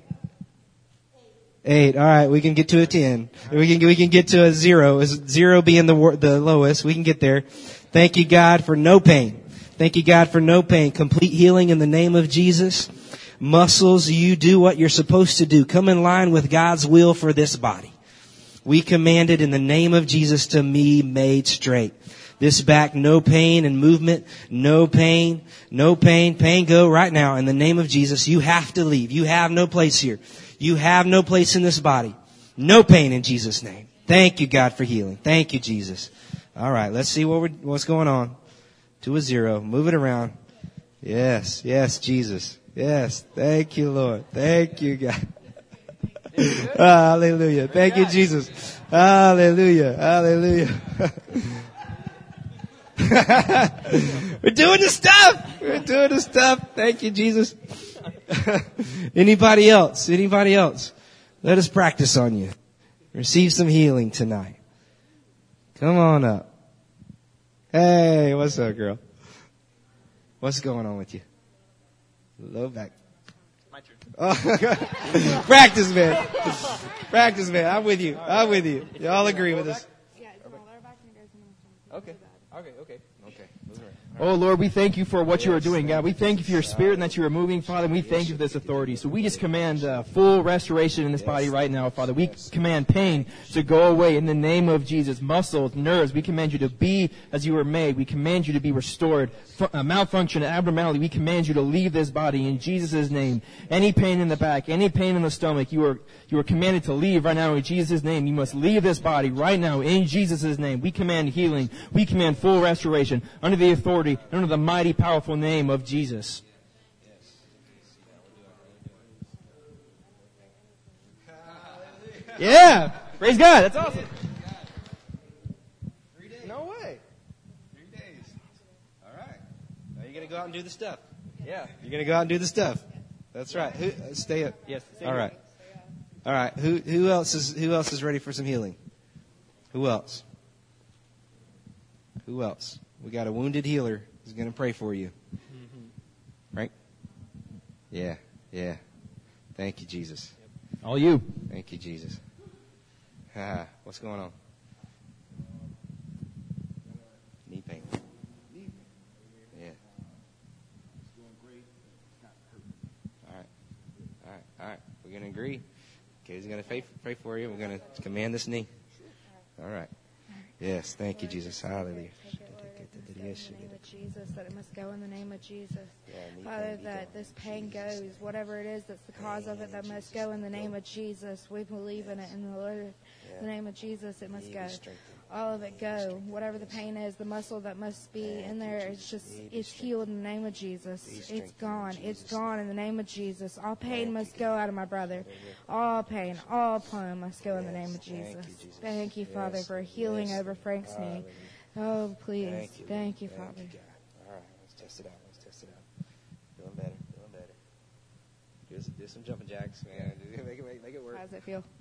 Eight. All right, we can get to a ten. We can we can get to a zero. Zero being the the lowest. We can get there. Thank you, God, for no pain. Thank you, God, for no pain. Complete healing in the name of Jesus. Muscles, you do what you're supposed to do. Come in line with God's will for this body. We command it in the name of Jesus to be made straight. This back, no pain and movement, no pain, no pain. Pain, go right now in the name of Jesus. You have to leave. You have no place here. You have no place in this body. No pain in Jesus' name. Thank you, God, for healing. Thank you, Jesus. All right, let's see what we're, what's going on. To a zero. Move it around. Yes, yes, Jesus. Yes. Thank you, Lord. Thank you, God. Hallelujah. Thank you, Jesus. Hallelujah. Hallelujah. We're doing the stuff. We're doing the stuff. Thank you, Jesus. Anybody else? Anybody else? Let us practice on you. Receive some healing tonight. Come on up. Hey, what's up, girl? What's going on with you? Low back. My turn. Oh, practice, man. Practice, man. I'm with you. I'm with you. Y'all agree with us? Yeah, it's more lower back and it goes in the Okay. Okay. Okay. Okay. Oh, Lord, we thank you for what you are doing, God. We thank you for your spirit and that you are moving, Father. And we thank you for this authority. So we just command uh, full restoration in this body right now, Father. We command pain to go away in the name of Jesus. Muscles, nerves, we command you to be as you were made. We command you to be restored. F- uh, malfunction, abnormality, we command you to leave this body in Jesus' name. Any pain in the back, any pain in the stomach, you are you are commanded to leave right now in Jesus' name. You must leave this body right now in Jesus' name. We command healing. We command full restoration under the authority, under the mighty, powerful name of Jesus. Yeah! Praise God! That's awesome! Three days. No way. Three days. All right. Now you're going to go out and do the stuff. Yeah. You're going to go out and do the stuff. That's right. Who, uh, stay up. Yes. All right. All right. Who who else is who else is ready for some healing? Who else? Who else? We got a wounded healer is going to pray for you. Mm-hmm. Right? Yeah, yeah. Thank you, Jesus. All you. Thank you, Jesus. Ah, what's going on? Knee pain. Yeah. All right. All right. All right. We're going to agree. Katie's going to pray, pray for you. We're going to command this knee. All right. Yes. Thank you, Jesus. Hallelujah. In the name of Jesus, that it must go in the name of Jesus. Father, that this pain goes, whatever it is that's the cause of it, that must go in the name of Jesus. We believe in it in the Lord. In the name of Jesus, it must go. All of it go. Whatever the pain is, the muscle that must be in there, it's just, it's healed in the name of Jesus. It's gone. It's gone in the name of Jesus. All pain must go out of my brother. All pain, all pain must go in the name of Jesus. Thank you, Father, for healing over Frank's knee. Oh, please. Thank you, Thank you Father. Thank you, all right, let's test it out. Let's test it out. Feeling better. Feeling better. Do some, do some jumping jacks, man. Make it, make, make it work. How does it feel?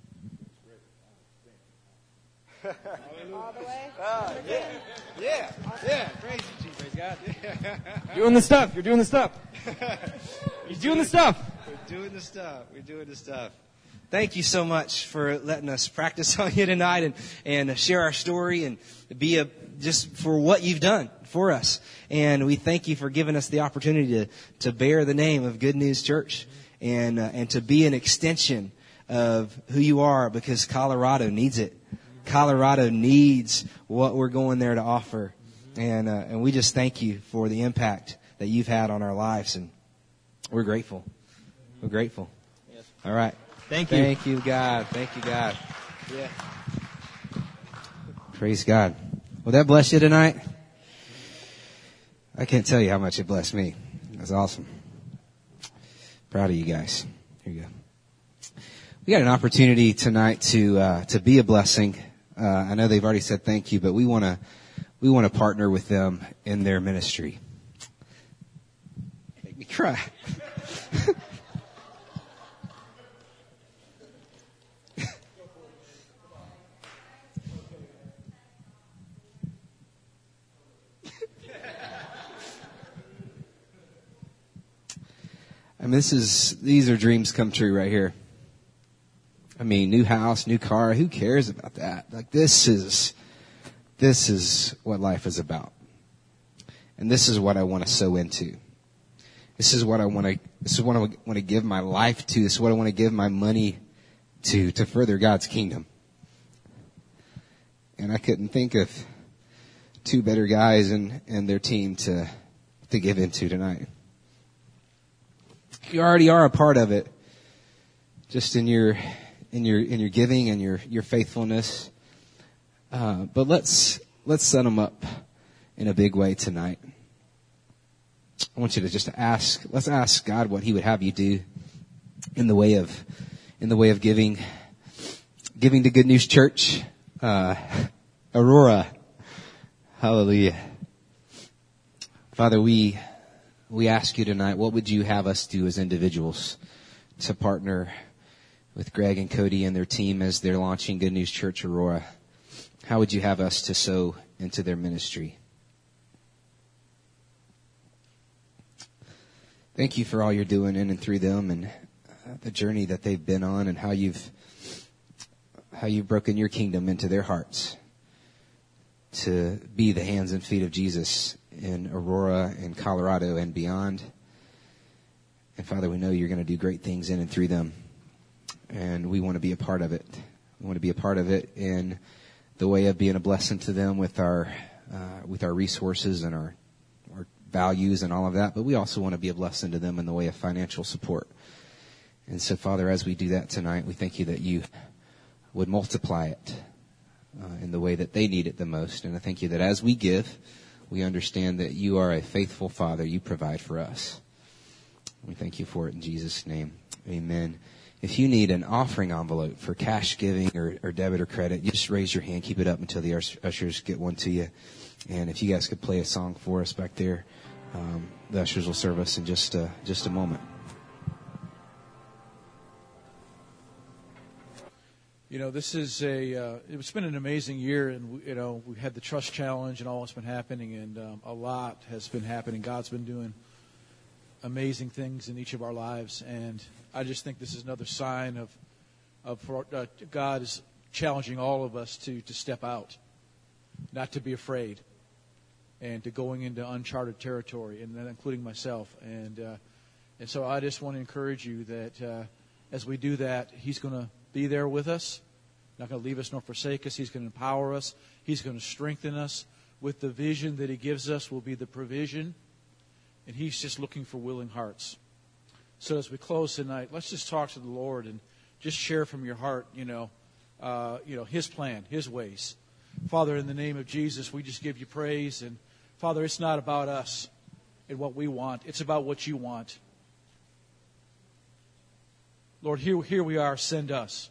All the way? Oh, yeah. Yeah. Yeah. Praise you, Jesus. Praise God. You're doing the stuff. You're doing the stuff. You're doing the stuff. We're doing the stuff. We're doing the stuff. Thank you so much for letting us practice on you tonight and, and share our story and be a, just for what you've done for us. And we thank you for giving us the opportunity to, to bear the name of Good News Church and, uh, and to be an extension of who you are, because Colorado needs it. Colorado needs what we're going there to offer. And, uh, and we just thank you for the impact that you've had on our lives. And we're grateful. We're grateful. All right. Thank you. Thank you, God. Thank you, God. Yeah. Praise God. Will that bless you tonight? I can't tell you how much it blessed me. That's awesome. Proud of you guys. Here you go. We got an opportunity tonight to uh, to be a blessing. Uh, I know they've already said thank you, but we want to we want to partner with them in their ministry. Make me cry. I mean, this is, these are dreams come true right here. I mean, new house, new car, who cares about that? Like, this is, this is what life is about. And this is what I want to sow into. This is what I want to, this is what I want to give my life to. This is what I want to give my money to, to further God's kingdom. And I couldn't think of two better guys and, and their team to, to give into tonight. You already are a part of it, just in your in your in your giving and your your faithfulness. Uh, but let's let's set them up in a big way tonight. I want you to just ask. Let's ask God what He would have you do in the way of in the way of giving, giving to Good News Church, uh, Aurora. Hallelujah, Father. We. We ask you tonight, what would you have us do as individuals to partner with Greg and Cody and their team as they're launching Good News Church Aurora? How would you have us to sow into their ministry? Thank you for all you're doing in and through them and the journey that they've been on and how you've how you've broken your kingdom into their hearts to be the hands and feet of Jesus in Aurora and Colorado and beyond. And Father, we know you're going to do great things in and through them. And we want to be a part of it. We want to be a part of it in the way of being a blessing to them with our, uh, with our resources and our, our values and all of that. But we also want to be a blessing to them in the way of financial support. And so, Father, as we do that tonight, we thank you that you would multiply it uh, in the way that they need it the most. And I thank you that as we give, we understand that you are a faithful Father. You provide for us. We thank you for it in Jesus' name. Amen. If you need an offering envelope for cash giving or, or debit or credit, you just raise your hand. Keep it up until the ushers get one to you. And if you guys could play a song for us back there, um, the ushers will serve us in just uh, just a moment. You know, this is a, uh, it's been an amazing year, and, you know, we had the Trust Challenge and all that's been happening, and um, a lot has been happening. God's been doing amazing things in each of our lives, and I just think this is another sign of, of for, uh, God is challenging all of us to, to step out, not to be afraid, and to going into uncharted territory, and then including myself. And, uh, and so I just want to encourage you that uh, as we do that, He's going to be there with us, not going to leave us nor forsake us. He's going to empower us. He's going to strengthen us. With the vision that He gives us will be the provision. And He's just looking for willing hearts. So as we close tonight, let's just talk to the Lord and just share from your heart, you know, uh, you know, His plan, His ways. Father, in the name of Jesus, we just give You praise. And Father, it's not about us and what we want. It's about what You want. Lord, here, here we are. Send us.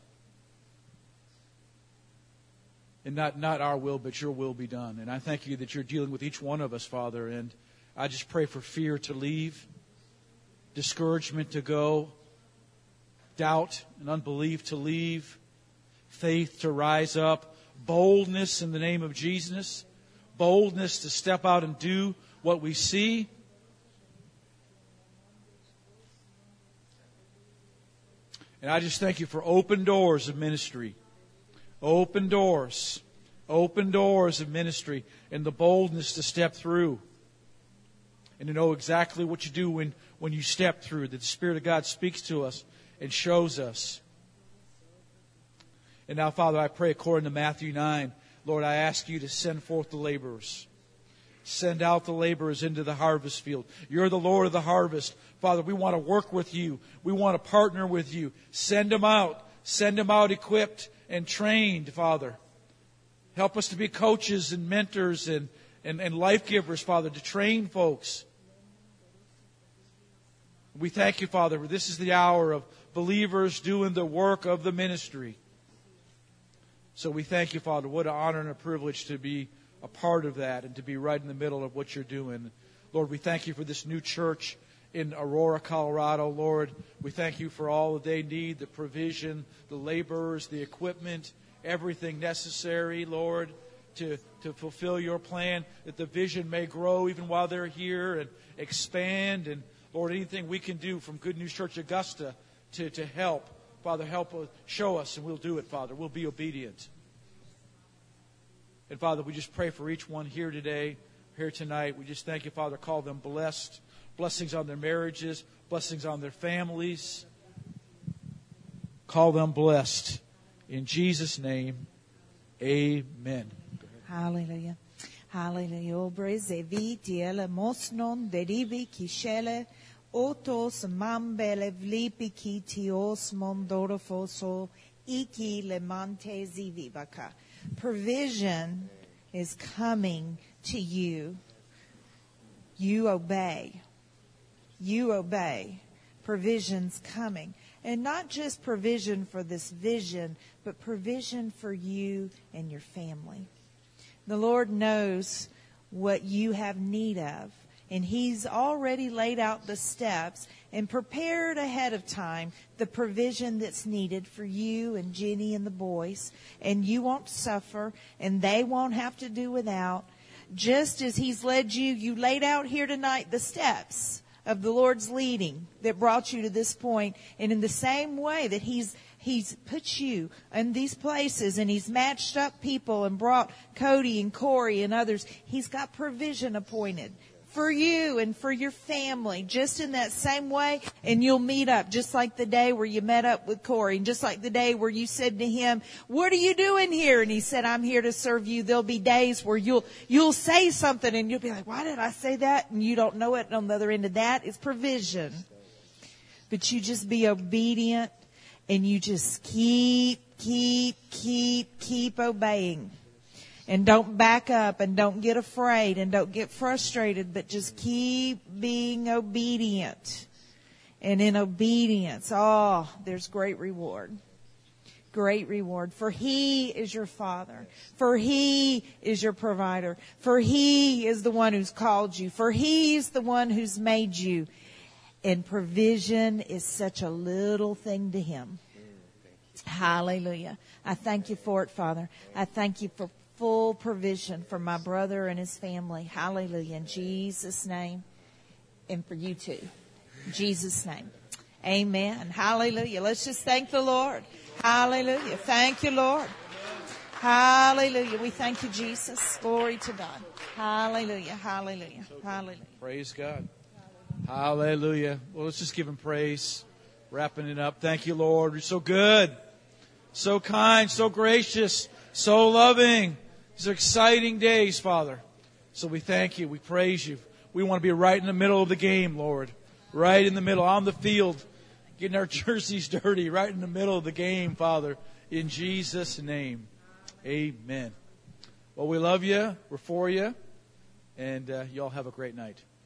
And not, not our will, but Your will be done. And I thank You that You're dealing with each one of us, Father. And I just pray for fear to leave, discouragement to go, doubt and unbelief to leave, faith to rise up, boldness in the name of Jesus, boldness to step out and do what we see. And I just thank You for open doors of ministry. Open doors. Open doors of ministry. And the boldness to step through. And to know exactly what you do when, when you step through. That the Spirit of God speaks to us and shows us. And now, Father, I pray according to Matthew nine. Lord, I ask You to send forth the laborers. Send out the laborers into the harvest field. You're the Lord of the harvest. Father, we want to work with You. We want to partner with You. Send them out. Send them out equipped and trained, Father. Help us to be coaches and mentors and, and, and life givers, Father, to train folks. We thank You, Father, for this is the hour of believers doing the work of the ministry. So we thank You, Father. What an honor and a privilege to be a part of that and to be right in the middle of what You're doing. Lord, we thank You for this new church in Aurora, Colorado. Lord, we thank You for all that they need, the provision, the laborers, the equipment, everything necessary, Lord, to, to fulfill Your plan, that the vision may grow even while they're here and expand. And Lord, anything we can do from Good News Church Augusta to, to help, Father, help us, show us, and we'll do it, Father. We'll be obedient. And Father, we just pray for each one here today, here tonight. We just thank You, Father. Call them blessed. Blessings on their marriages. Blessings on their families. Call them blessed. In Jesus' name, amen. Hallelujah. Hallelujah. Obreze vitiele mosnon derivi kishele otos mambele vlipi kitios mondorofoso iki lemante zivibaka. Provision is coming to you. You obey. You obey. Provision's coming. And not just provision for this vision, but provision for you and your family. The Lord knows what you have need of. And He's already laid out the steps and prepared ahead of time the provision that's needed for you and Jenny and the boys. And you won't suffer, and they won't have to do without. Just as He's led you, you laid out here tonight the steps of the Lord's leading that brought you to this point. And in the same way that He's He's put you in these places and He's matched up people and brought Cody and Corey and others, He's got provision appointed for you and for your family, just in that same way. And you'll meet up just like the day where you met up with Corey, and just like the day where you said to him, "What are you doing here?" And he said, "I'm here to serve you." There'll be days where you'll you'll say something and you'll be like, "Why did I say that?" And you don't know it. And on the other end of that is provision. But you just be obedient, and you just keep, keep, keep, keep obeying. And don't back up, and don't get afraid, and don't get frustrated, but just keep being obedient. And in obedience, oh, there's great reward. Great reward. For He is your Father. For He is your provider. For He is the one who's called you. For He's the one who's made you. And provision is such a little thing to Him. Hallelujah. I thank you for it, Father. I thank you for full provision for my brother and his family. Hallelujah. In Jesus' name. And for you too. In Jesus' name. Amen. Hallelujah. Let's just thank the Lord. Hallelujah. Thank you, Lord. Hallelujah. We thank you, Jesus. Glory to God. Hallelujah. Hallelujah. Hallelujah. Praise God. Hallelujah. Well, let's just give him praise. Wrapping it up. Thank you, Lord. You're so good. So kind. So gracious. So loving. These are exciting days, Father. So we thank you. We praise you. We want to be right in the middle of the game, Lord. Right in the middle. On the field. Getting our jerseys dirty. Right in the middle of the game, Father. In Jesus' name. Amen. Well, we love you. We're for you. And uh, y'all have a great night.